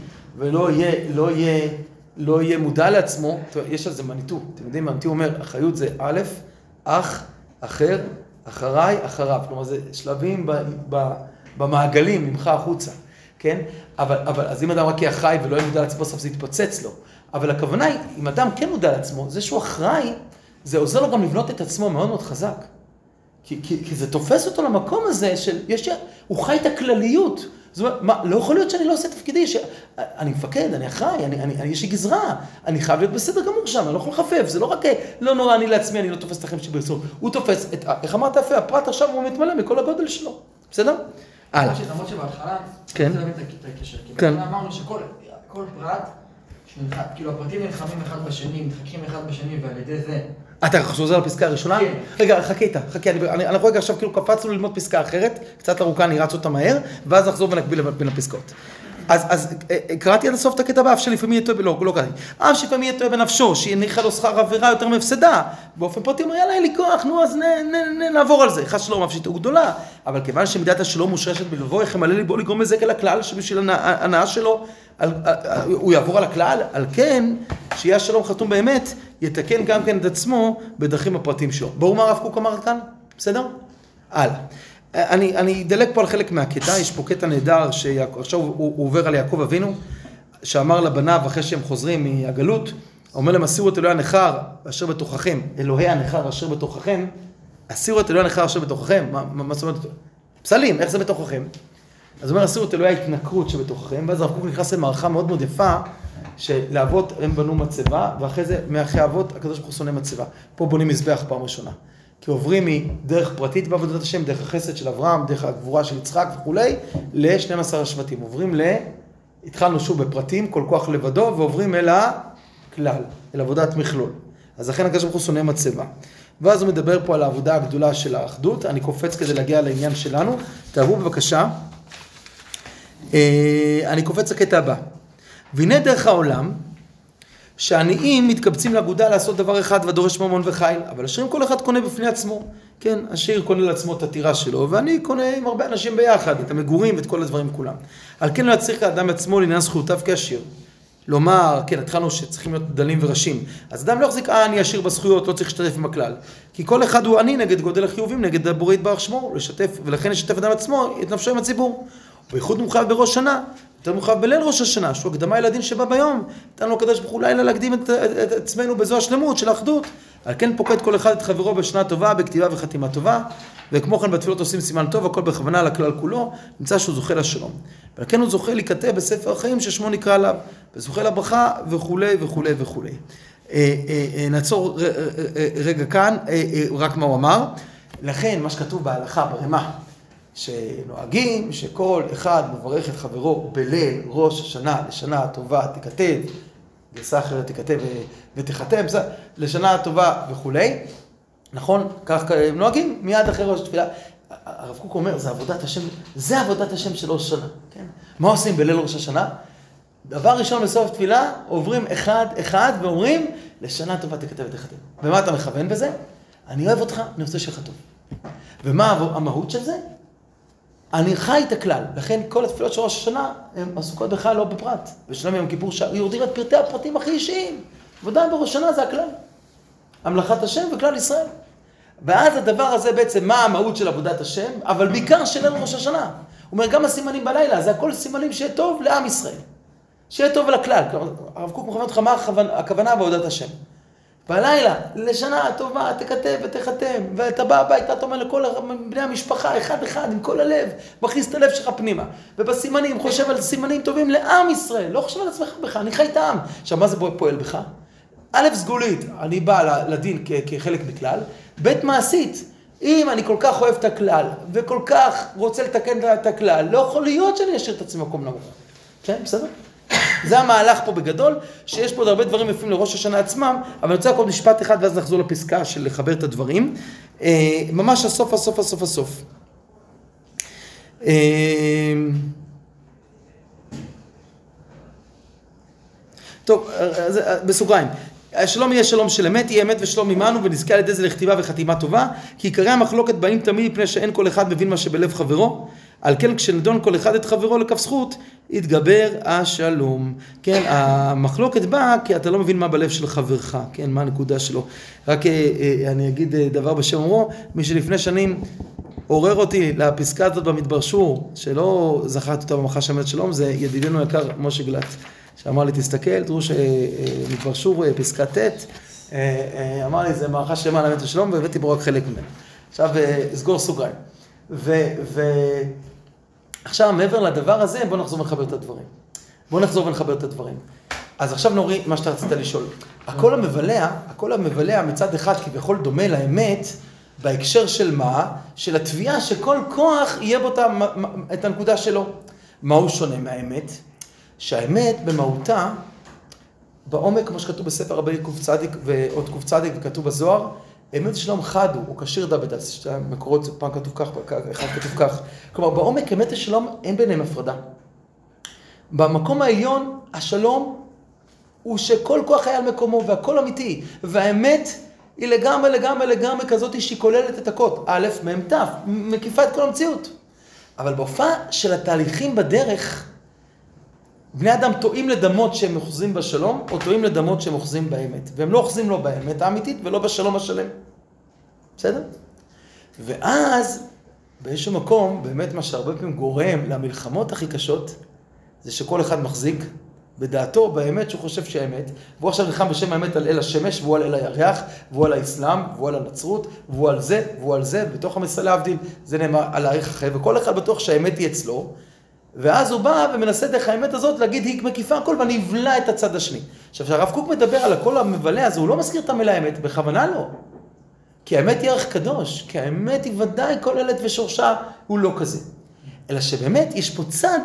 ולא יהיה מודע לעצמו, יש על זה מניטו. אתם יודעים, מניטו אומר, אחריות זה א', אח, אחר, אחריי, אחריו. כלומר, זה שלבים במעגלים, ממך החוצה, כן? אבל אז אם אדם רק יהיה אחראי ולא יהיה מודע לעצמו, בסוף זה יתפוצץ לו. אבל הכוונה היא, אם אדם כן מודע לעצמו, זה שהוא אחראי, זה עוזר לו גם לבנות את עצמו מאוד מאוד חזק. כי זה תופס אותו למקום הזה של, הוא חי את הכלליות. זאת אומרת, מה, לא יכול להיות שאני לא עושה תפקידי, אני מפקד, אני אחראי, יש לי גזרה, אני חייב להיות בסדר גמור שם, אני לא יכול לחפף, זה לא רק, לא נורא אני לעצמי, אני לא תופס את החיים שברצון, הוא תופס, איך אמרת יפה, הפרט עכשיו הוא מתמלא מכל הגודל שלו, בסדר? הלאה. למרות שבהתחלה, כן. אני רוצה להבין את הקשר, כי בהתחלה אמרנו שכל פרט, כאילו הפרטים נלחמים אחד בשני, מתחכים אחד בשני, ועל ידי זה אתה חוזר לפסקה הראשונה? כן. רגע, חכה, אנחנו רגע עכשיו כאילו קפצנו ללמוד פסקה אחרת, קצת ארוכה, אני רץ אותה מהר, ואז נחזור ונקביל בין הפסקאות. אז קראתי עד הסוף את הקטע הבא, אף שלפעמים יהיה טועה, לא קראתי. אף שלפעמים יהיה טועה בנפשו, שהניחה לו שכר עבירה יותר מהפסדה. באופן פרטי, יאללה, אין לי כוח, נו, אז נעבור על זה. חס שלום, אף שהיא גדולה. אבל כיוון שמידת השלום מושרשת בלבוא, איך ימלא ליבו לגרום לזה לכלל, שבשביל ההנאה שלו, הוא יעבור על הכלל, על כן, שיהיה השלום חתום באמת, יתקן גם כן את עצמו בדרכים הפרטים שלו. ברור מה הרב קוק אמר כאן? בסדר? הלאה. אני אדלק פה על חלק מהקטע, יש פה קטע נהדר שעכשיו הוא עובר על יעקב אבינו, שאמר לבניו אחרי שהם חוזרים מהגלות, אומר להם, הסירו את אלוהי הנכר אשר בתוככם, אלוהי הנכר אשר בתוככם, הסירו את אלוהי הנכר אשר בתוככם, מה זאת אומרת? פסלים, איך זה בתוככם? אז הוא אומר, הסירו את אלוהי ההתנכרות שבתוככם, ואז הרב קוק נכנס למערכה מאוד מאוד יפה, שלאבות הם בנו מצבה, ואחרי זה מאחרי האבות הקדוש ברוך הוא שונא מצבה. פה בונים מזבח פעם ראשונה. כי עוברים מדרך פרטית בעבודת השם, דרך החסד של אברהם, דרך הגבורה של יצחק וכולי, ל-12 השבטים. עוברים התחלנו שוב בפרטים, כל כוח לבדו, ועוברים אל הכלל, אל עבודת מכלול. אז לכן הקדוש ברוך הוא שונא מצבה. ואז הוא מדבר פה על העבודה הגדולה של האחדות. אני קופץ כדי להגיע לעניין שלנו. תעברו בבקשה. אני קופץ לקטע הבא. והנה דרך העולם, שהעניים מתקבצים לאגודה לעשות דבר אחד ודורש ממון וחיל, אבל עשירים כל אחד קונה בפני עצמו. כן, עשיר קונה לעצמו את הטירה שלו, ואני קונה עם הרבה אנשים ביחד, את המגורים ואת כל הדברים כולם. על כן לא צריך האדם עצמו לעניין זכויותיו כעשיר. לומר, כן, התחלנו שצריכים להיות דלים וראשים. אז אדם לא יחזיק, אני עשיר בזכויות, לא צריך לשתף עם הכלל. כי כל אחד הוא עני נגד גודל החיובים, נגד הבורא יתברך שמו, לשתף, ולכן ישתף אדם עצמו את נפשו עם הציבור. ובייחוד מוחייב בראש שנה, יותר מוחייב בליל ראש השנה, שהוא הקדמה אל הדין שבא ביום. נתנו הקדוש ברוך הוא לילה להקדים את עצמנו בזו השלמות של האחדות. על כן פוקד כל אחד את חברו בשנה טובה, בכתיבה וחתימה טובה, וכמו כן בתפילות עושים סימן טוב, הכל בכוונה לכלל כולו, נמצא שהוא זוכה לשלום. ועל כן הוא זוכה להיכתב בספר החיים ששמו נקרא עליו, וזוכה לברכה וכולי וכולי וכולי. נעצור רגע כאן, רק מה הוא אמר. לכן מה שכתוב בהלכה ברמה, שנוהגים שכל אחד מברך את חברו בליל ראש השנה לשנה טובה תכתב, גרסה אחרת תכתב ותחתם, לשנה טובה וכולי. נכון? כך נוהגים מיד אחרי ראש התפילה. הרב קוק אומר, זה עבודת השם של ראש השנה. כן? מה עושים בליל ראש השנה? דבר ראשון בסוף תפילה, עוברים אחד ואומרים, לשנה טובה תכתב ותחתם. ומה אתה מכוון בזה? אני אוהב אותך, אני רוצה שיהיה לך טוב. ומה המהות של זה? אני חי את הכלל, לכן כל התפילות של ראש השנה הן עסוקות בכלל לא בפרט. בשלום יום כיפור יורדים את פרטי הפרטים הכי אישיים. ודאי בראש השנה זה הכלל. המלאכת השם וכלל ישראל. ואז הדבר הזה בעצם מה המהות של עבודת השם, אבל בעיקר של ראש השנה. הוא אומר גם הסימנים בלילה, זה הכל סימנים שיהיה טוב לעם ישראל. שיהיה טוב לכלל. הרב קוק מכוון אותך מה הכוונה בעבודת השם. בלילה, לשנה טובה, תכתב ותחתם, ואתה בא הביתה, אתה אומר לכל בני המשפחה, אחד, עם כל הלב, מכניס את הלב שלך פנימה. ובסימנים, חושב על סימנים טובים לעם ישראל, לא חושב על עצמך בך, אני חי את העם. עכשיו, מה זה פועל בך? א', סגולית, אני בא לדין כחלק בכלל, ב', מעשית, אם אני כל כך אוהב את הכלל, וכל כך רוצה לתקן את הכלל, לא יכול להיות שאני אשאיר את עצמי מקום נמוך. כן, בסדר? זה המהלך פה בגדול, שיש פה עוד הרבה דברים יפים לראש השנה עצמם, אבל אני רוצה רק עוד משפט אחד ואז נחזור לפסקה של לחבר את הדברים. ממש הסוף. טוב, בסוגריים. השלום יהיה שלום של אמת, יהיה אמת ושלום עמנו, ונזכה על ידי זה לכתיבה וחתימה טובה, כי עיקרי המחלוקת באים תמיד מפני שאין כל אחד מבין מה שבלב חברו, על כן כשנדון כל אחד את חברו לכף זכות, יתגבר השלום. כן, המחלוקת באה כי אתה לא מבין מה בלב של חברך, כן, מה הנקודה שלו. רק אני אגיד דבר בשם אומרו, מי שלפני שנים עורר אותי לפסקה הזאת במדבר שור, שלא זכרתי אותה במחש אמת שלום, זה ידידנו יקר משה גלת, שאמר לי תסתכל, תראו שמדבר שור פסקה ט', אמר לי זה מחש אמת אמת שלום, והבאתי בו רק חלק ממנו. עכשיו סגור סוגריים. עכשיו, מעבר לדבר הזה, בואו נחזור ונחבר את הדברים. אז עכשיו נורי, מה שאתה רצית לשאול. הכל המבלע מצד אחד כביכול דומה לאמת, בהקשר של מה? של התביעה שכל כוח יהיה בו את הנקודה שלו. מה הוא שונה מהאמת? שהאמת במהותה, בעומק, כמו שכתוב בספר רבי קוף צדיק ועוד קוף צדיק וכתוב בזוהר, אמת שלום חד הוא כשיר דבדס, שתי המקורות פעם כתוב כך, אחד כתוב כך. כלומר, בעומק אמת השלום אין ביניהם הפרדה. במקום העליון, השלום הוא שכל כוח היה על מקומו והכל אמיתי. והאמת היא לגמרי כזאת שהיא כוללת את הקוד. א', מ', ת', מקיפה את כל המציאות. אבל בהופעה של התהליכים בדרך, בני אדם טועים לדמות שהם אוחזים בשלום, או טועים לדמות שהם אוחזים באמת. והם לא אוחזים לא באמת האמיתית ולא בשלום השלם. בסדר? ואז, באיזשהו מקום, באמת מה שהרבה פעמים גורם למלחמות הכי קשות, זה שכל אחד מחזיק בדעתו, באמת שהוא חושב שהאמת, והוא עכשיו נלחם בשם האמת על אל השמש, והוא על אל הירח, והוא על האסלאם, והוא על הנצרות, והוא על זה, והוא על זה, ובתוך המסע להבדיל, זה נאמר על הערך אחר, וכל אחד בטוח שהאמת היא אצלו, ואז הוא בא ומנסה דרך האמת הזאת להגיד היא מקיפה הכל ואני אבלע את הצד השני. עכשיו, כשהרב קוק מדבר על הכל המבלע הזה, הוא לא מזכיר את המילה האמת, בכוונה לא. כי האמת היא ערך קדוש, כי האמת היא ודאי כוללת ושורשה הוא לא כזה. אלא שבאמת יש פה צד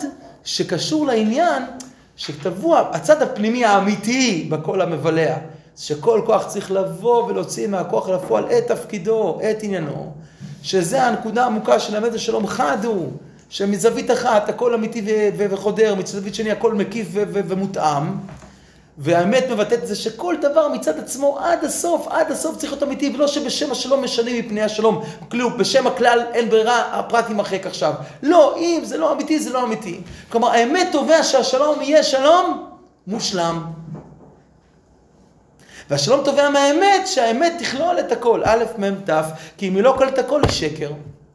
שקשור לעניין שטבוע, הצד הפנימי האמיתי בכל המבלע, שכל כוח צריך לבוא ולהוציא מהכוח לפועל את תפקידו, את עניינו, שזה הנקודה העמוקה של האמת השלום חד הוא, שמזווית אחת הכל אמיתי וחודר, מצווית שני הכל מקיף ומותאם, והאמת מבטאת את זה שכל דבר מצד עצמו עד הסוף צריך להיות אמיתי, ולא שבשם השלום משנים מפני השלום, כלום, בשם הכלל אין ברירה, הפרט יימחק עכשיו. לא, אם זה לא אמיתי, זה לא אמיתי. כלומר, האמת תובע שהשלום יהיה שלום מושלם. והשלום תובע מהאמת, שהאמת תכלול את הכל, א' מ' ת', כי אם היא לא כוללת את הכל, היא שקר.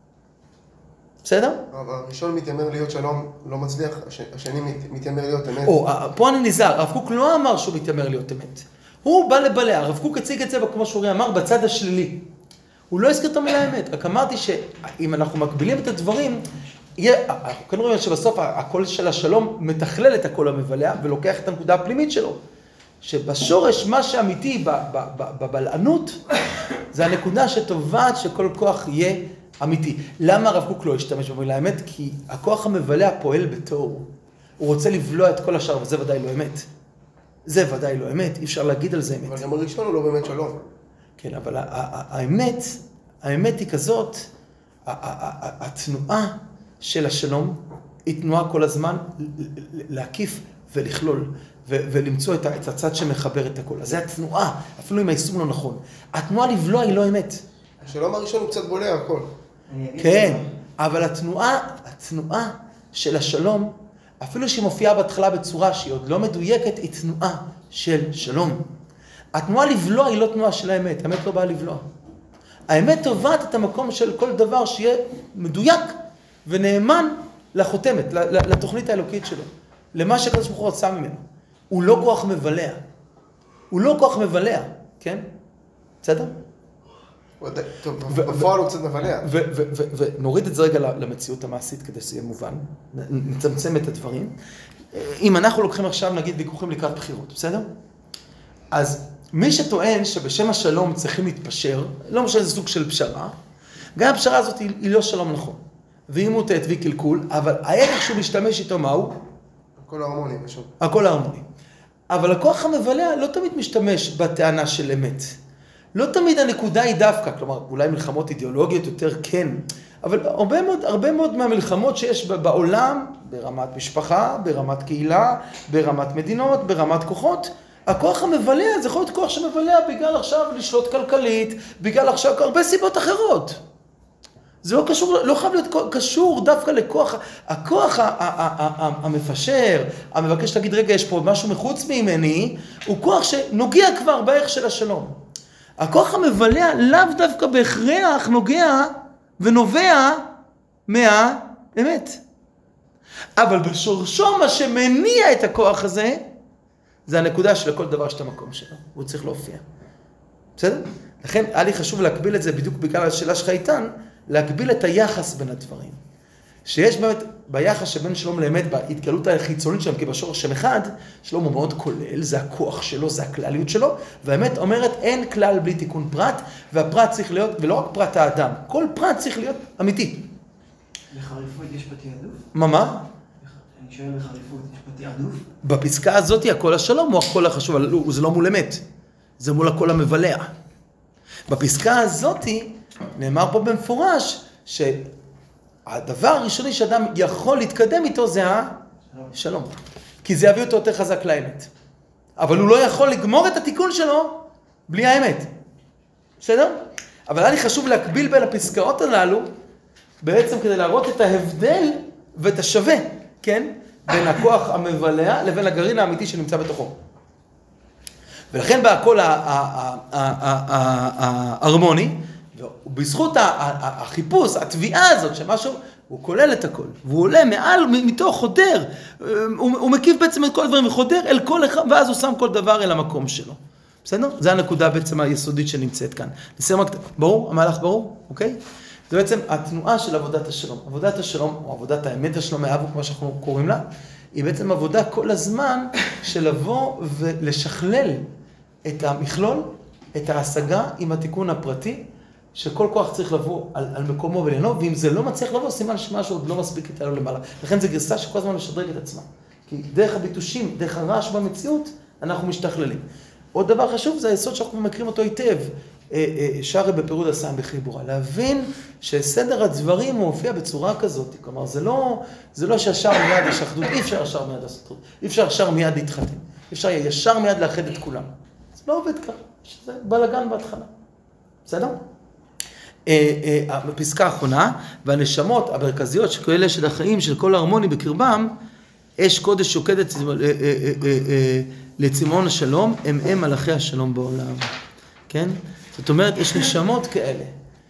בסדר? הראשון מתיימר להיות שלום, לא מצליח, השני מתיימר להיות אמת. פה אני נזהר, הרב קוק לא אמר שהוא מתיימר להיות אמת. הוא בא לבלע, הרב קוק הציג את זה, כמו שאורי אמר, בצד השלילי. הוא לא הזכיר את המילה האמת, רק אמרתי שאם אנחנו מקבילים את הדברים, אנחנו כאן רואים שבסוף הקול של השלום מתכלל את הקול המבלע, ולוקח את הנקודה הפנימית שלו. שבשורש מה שאמיתי בבלענות, זה הנקודה שטובעת שכל כוח יהיה אמיתי. למה הרב קוק לא השתמש במילה האמת? כי הכוח המבלע פועל בתור. הוא רוצה לבלוע את כל השאר, וזה ודאי לא אמת. זה ודאי לא אמת, אי אפשר להגיד על זה אמת. אבל גם הראשון הוא לא באמת שלום. כן, אבל האמת היא כזאת, התנועה של השלום היא תנועה כל הזמן להקיף ולכלול, ולמצוא את הצד שמחבר את הכל. אז זה התנועה, אפילו אם היישום לא נכון. התנועה לבלוע היא לא אמת. השלום הראשון הוא קצת בולע הכל. כן, אבל התנועה של השלום, אפילו שהיא מופיעה בהתחלה בצורה שהיא עוד לא מדויקת, היא תנועה של שלום. התנועה לבלוע היא לא תנועה של האמת, האמת לא באה לבלוע. האמת תובעת את המקום של כל דבר שיהיה מדויק ונאמן לחותמת, לתוכנית האלוקית שלו, למה שקדוש ברוך הוא רצה ממנו. הוא לא כוח מבלע. הוא לא כוח מבלע, כן? בסדר? טוב, בפועל הוא קצת מבלע. ונוריד את זה רגע למציאות המעשית כדי שזה יהיה מובן. נצמצם את הדברים. אם אנחנו לוקחים עכשיו, נגיד, ויכוחים לקראת בחירות, בסדר? אז מי שטוען שבשם השלום צריכים להתפשר, לא משנה זה סוג של פשרה, גם הפשרה הזאת היא לא שלום נכון. ואם הוא תעתבי קלקול, אבל הערך שהוא משתמש איתו מהו? הכל הרמוני, פשוט. הכל הרמוני. אבל הכוח המבלע לא תמיד משתמש בטענה של אמת. לא תמיד הנקודה היא דווקא, כלומר, אולי מלחמות אידיאולוגיות יותר כן, אבל הרבה מאוד מהמלחמות שיש בעולם, ברמת משפחה, ברמת קהילה, ברמת מדינות, ברמת כוחות, הכוח המבלע זה יכול להיות כוח שמבלע בגלל עכשיו לשלוט כלכלית, בגלל עכשיו הרבה סיבות אחרות. זה לא קשור, לא חייב להיות קשור דווקא לכוח, הכוח המפשר, המבקש להגיד רגע יש פה משהו מחוץ ממני, הוא כוח שנוגע כבר בערך של השלום. הכוח המבלע לאו דווקא בהכרח נוגע ונובע מהאמת. אבל בשורשו מה שמניע את הכוח הזה, זה הנקודה של כל דבר שאתה מקום שלו. הוא צריך להופיע. בסדר? לכן היה לי חשוב להקביל את זה בדיוק בגלל השאלה שלך איתן, להקביל את היחס בין הדברים. שיש באמת ביחס שבין שלום לאמת, בהתגלות החיצונית שלהם, כי בשורש שם אחד, שלום הוא מאוד כולל, זה הכוח שלו, זה הכלליות שלו, והאמת אומרת אין כלל בלי תיקון פרט, והפרט צריך להיות, ולא רק פרט האדם, כל פרט צריך להיות אמיתי. לחריפות יש פה תיעדוף? מה? אני שואל לחריפות, יש פה תיעדוף? בפסקה הזאת הקול השלום הוא הקול החשוב, אבל זה לא מול אמת, זה מול הקול המבלע. בפסקה הזאת נאמר פה במפורש שהדבר הראשוני שאדם יכול להתקדם איתו זה השלום. כי זה יביא אותו יותר חזק לאמת. אבל הוא לא יכול לגמור את התיקון שלו בלי האמת. בסדר? אבל היה לי חשוב להקביל בין הפסקאות הללו, בעצם כדי להראות את ההבדל ואת השווה, כן? בין הכוח המבלע לבין הגרעין האמיתי שנמצא בתוכו. ולכן בהקול ההרמוני, ובזכות החיפוש, התביעה הזאת שמשהו, הוא כולל את הכל, והוא עולה מעל, מתוך חודר, הוא מקיף בעצם את כל הדברים וחודר אל כל אחד, ואז הוא שם כל דבר אל המקום שלו. בסדר? זה הנקודה בעצם היסודית שנמצאת כאן. ברור? המהלך ברור? אוקיי? זה בעצם התנועה של עבודת השלום. עבודת השלום, או עבודת האמת השלום, האבו, כמו שאנחנו קוראים לה, היא בעצם עבודה כל הזמן של לבוא ולשכלל את המכלול, את ההשגה עם התיקון הפרטי, שכל כוח צריך לבוא על מקומו ולענו, ואם זה לא מצליח לבוא, סימן שמשהו עוד לא מספיק איתנו למעלה. לכן זו גרסה שכל הזמן משדרג את עצמה. כי דרך הביטושים, דרך הרעש במציאות, אנחנו משתכללים. עוד דבר חשוב זה היסוד שאנחנו מכירים אותו היטב, שרי בפירוד הסיים בחיבורה. להבין שסדר הדברים הוא הופיע בצורה כזאת. כלומר, זה לא שישר מיד יש אחדות, אי אפשר ישר מיד לעשות אחדות. אי אפשר ישר מיד להתחתן. אי אפשר ישר מיד לאחד את כולם. זה לא עובד ככה. זה בלגן בהתחלה. בסדר? בפסקה האחרונה, והנשמות המרכזיות שכאלה של החיים של כל ההרמוני בקרבם, אש קודש שוקדת לצמאון השלום, הם מלאכי השלום בעולם. כן? זאת אומרת, יש נשמות כאלה,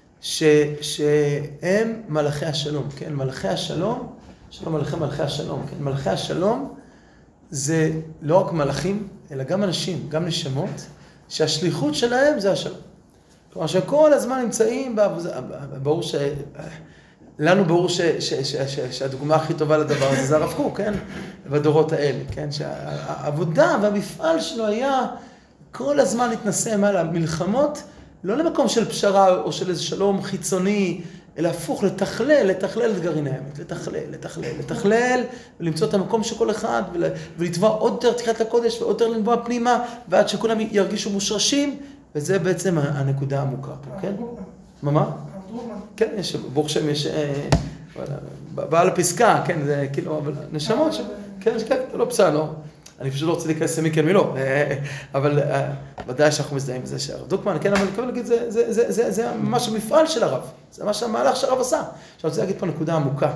שהם מלאכי השלום, כן? מלאכי השלום, שלום עליכם מלאכי השלום, כן? מלאכי השלום זה לא רק מלאכים, אלא גם אנשים, גם נשמות, שהשליחות שלהם זה השלום. כלומר, שכל הזמן נמצאים, ברור לנו ברור שהדוגמה הכי טובה לדבר הזה זה הרב קוק, כן? בדורות האלה, כן? שהעבודה והמפעל שלו היה כל הזמן להתנסה מעל המלחמות, לא למקום של פשרה או של איזה שלום חיצוני, אלא הפוך, לתכלל את גרעיני האמת, לתכלל, ולמצוא את המקום של כל אחד, ולטבוע עוד יותר תחילת לקודש, ועוד יותר לנבוע פנימה, ועד שכולם ירגישו מושרשים, וזה בעצם הנקודה העמוקה פה, כן? מה? כן, יש, ברוך שם יש, בעל הפסקה, כן, זה כאילו, אבל נשמות, כן, לא בסדר, לא. אני פשוט לא רוצה להיכנס למי כן מלא, אבל ודאי שאנחנו מזדהים בזה שהרב דרוקמן, כן, אבל אני יכול להגיד, זה ממש המפעל של הרב, זה ממש המהלך שהרב עשה. עכשיו אני רוצה להגיד פה נקודה עמוקה.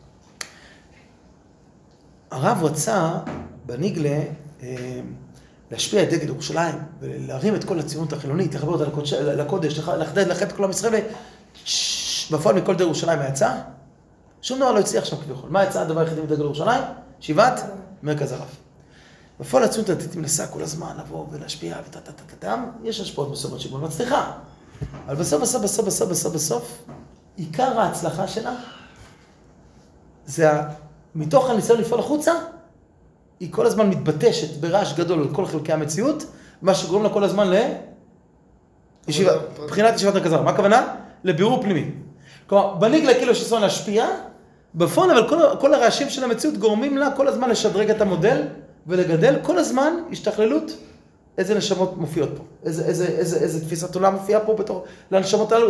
הרב רצה בניגלה להשפיע את דגל ירושלים, ולהרים את כל הציונות החילונית, לחבר אותה לקודש, לאחד את כל עם ישראל, בפועל מכל דגל ירושלים יצא, שום דבר לא הצליח שם כביכול. מה יצא הדבר היחידי מדגל ירושלים? שיבת מרכז הרב. בפועל הציונות הדתית מנסה כל הזמן לבוא ולהשפיע יש השפעות בסוף שבו מצליחה. אבל בסוף, עיקר ההצלחה שלה, זה מתוך הניסיון לפעול החוצה, היא כל הזמן מתבטשת ברעש גדול על כל חלקי המציאות, מה שגורם לה כל הזמן מבחינת ישיבת מרכז הרב. מה הכוונה? לבירור פנימי. כלומר, בניגלה כאילו יש ניסיון להשפיע, בפועל, אבל כל הרעשים של המציאות גורמים לה כל הזמן לשדרג את המודל, ולגדל כל הזמן השתכללות, איזה נשמות מופיעות פה, איזה תפיסת עולם מופיעה פה בתור, לנשמות הללו,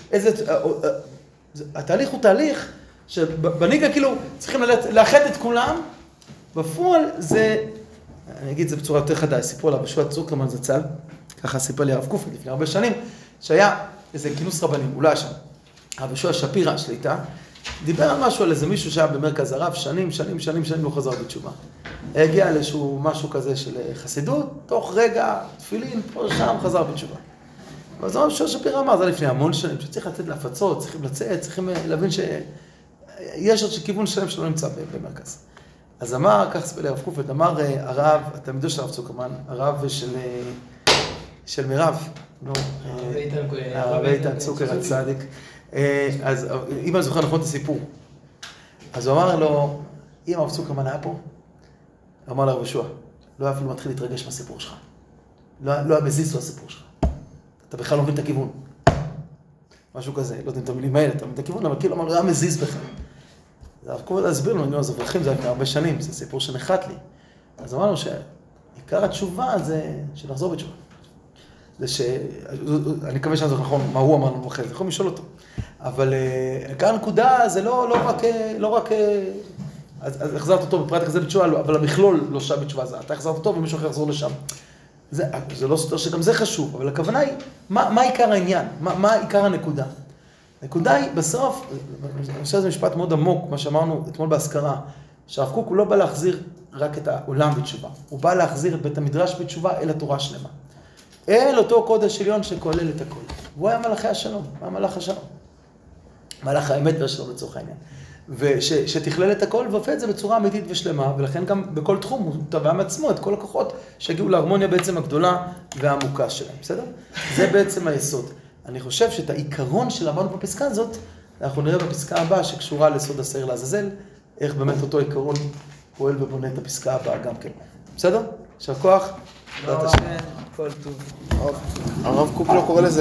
התהליך הוא תהליך, שבניגלה כאילו צריכים לאחד את כולם, בפועל זה, אני אגיד את זה בצורה יותר חדה, סיפרו עליו בשבוע צוקרמן זצ"ל, ככה סיפר לי הרב קופי לפני הרבה שנים, שהיה איזה כינוס רבנים, אולי שם, הרב יהושע שפירא שליטה, דיבר על משהו על איזה מישהו שהיה במרכז הרב, שנים לא חזר בתשובה. הגיע לאיזשהו משהו כזה של חסידות, תוך רגע, תפילין, פה שם, חזר בתשובה. אז הרב יהושע שפירא אמר, זה לפני המון שנים, שצריך לצאת להפצות, צריכים לצאת, צריכים להבין שיש עוד כיוון שלם שלא נמצא במרכז. אז אמר, כך ספר לי הרב קופת, אמר הרב, התלמידו של הרב צוקרמן, הרב של מירב, הרב איתן צוקר הצדיק, אז אם אני זוכר נכון את הסיפור, אז הוא אמר לו, אם הרב צוקרמן היה פה, הוא אמר לרב יהושע, לא היה אפילו מתחיל להתרגש מהסיפור שלך, לא היה מזיז לו הסיפור שלך, אתה בכלל לא מבין את הכיוון, משהו כזה, לא יודע אם אתה מבין מהילד, אתה מבין את הכיוון, אבל כאילו אמר, לא היה מזיז בכלל. אז הרב קופת להסביר לנו, אני זוכרים, זה היה הרבה שנים, זה סיפור שנחת לי, אז אמרנו שעיקר התשובה זה שנחזור בתשובה. אני מקווה שאני זוכר נכון מה הוא אמר לנו אחרי זה, יכולים לשאול אותו. אבל עיקר הנקודה זה לא רק, אז החזרת אותו בפרט כזה בתשובה, אבל המכלול לא שם בתשובה, אתה החזרת אותו ומישהו אחר יחזור לשם. זה לא סותר שגם זה חשוב, אבל הכוונה היא, מה עיקר העניין? מה עיקר הנקודה? הנקודה היא, בסוף, אני חושב שזה משפט מאוד עמוק, מה שאמרנו אתמול בהזכרה, שהרב קוק הוא לא בא להחזיר רק את העולם בתשובה, הוא בא להחזיר את בית המדרש בתשובה אל התורה שלמה. אל אותו קודש עליון שכולל את הכל. והוא היה מלאכי השלום, הוא היה מלאך השלום. מלאך האמת והשלום לצורך העניין. ושתכלל את הכל והופך את זה בצורה אמיתית ושלמה, ולכן גם בכל תחום הוא טבע מעצמו את כל הכוחות שהגיעו להרמוניה בעצם הגדולה והעמוקה שלהם, בסדר? זה בעצם היסוד. אני חושב שאת העיקרון שלמדנו בפסקה הזאת, אנחנו נראה בפסקה הבאה שקשורה לסוד השעיר לעזאזל, איך באמת אותו עיקרון פועל ובונה את הפסקה הבאה גם כן. בסדר? יישר כוח. בעזרת השם, כל טוב. הרב קוק לא קורא לזה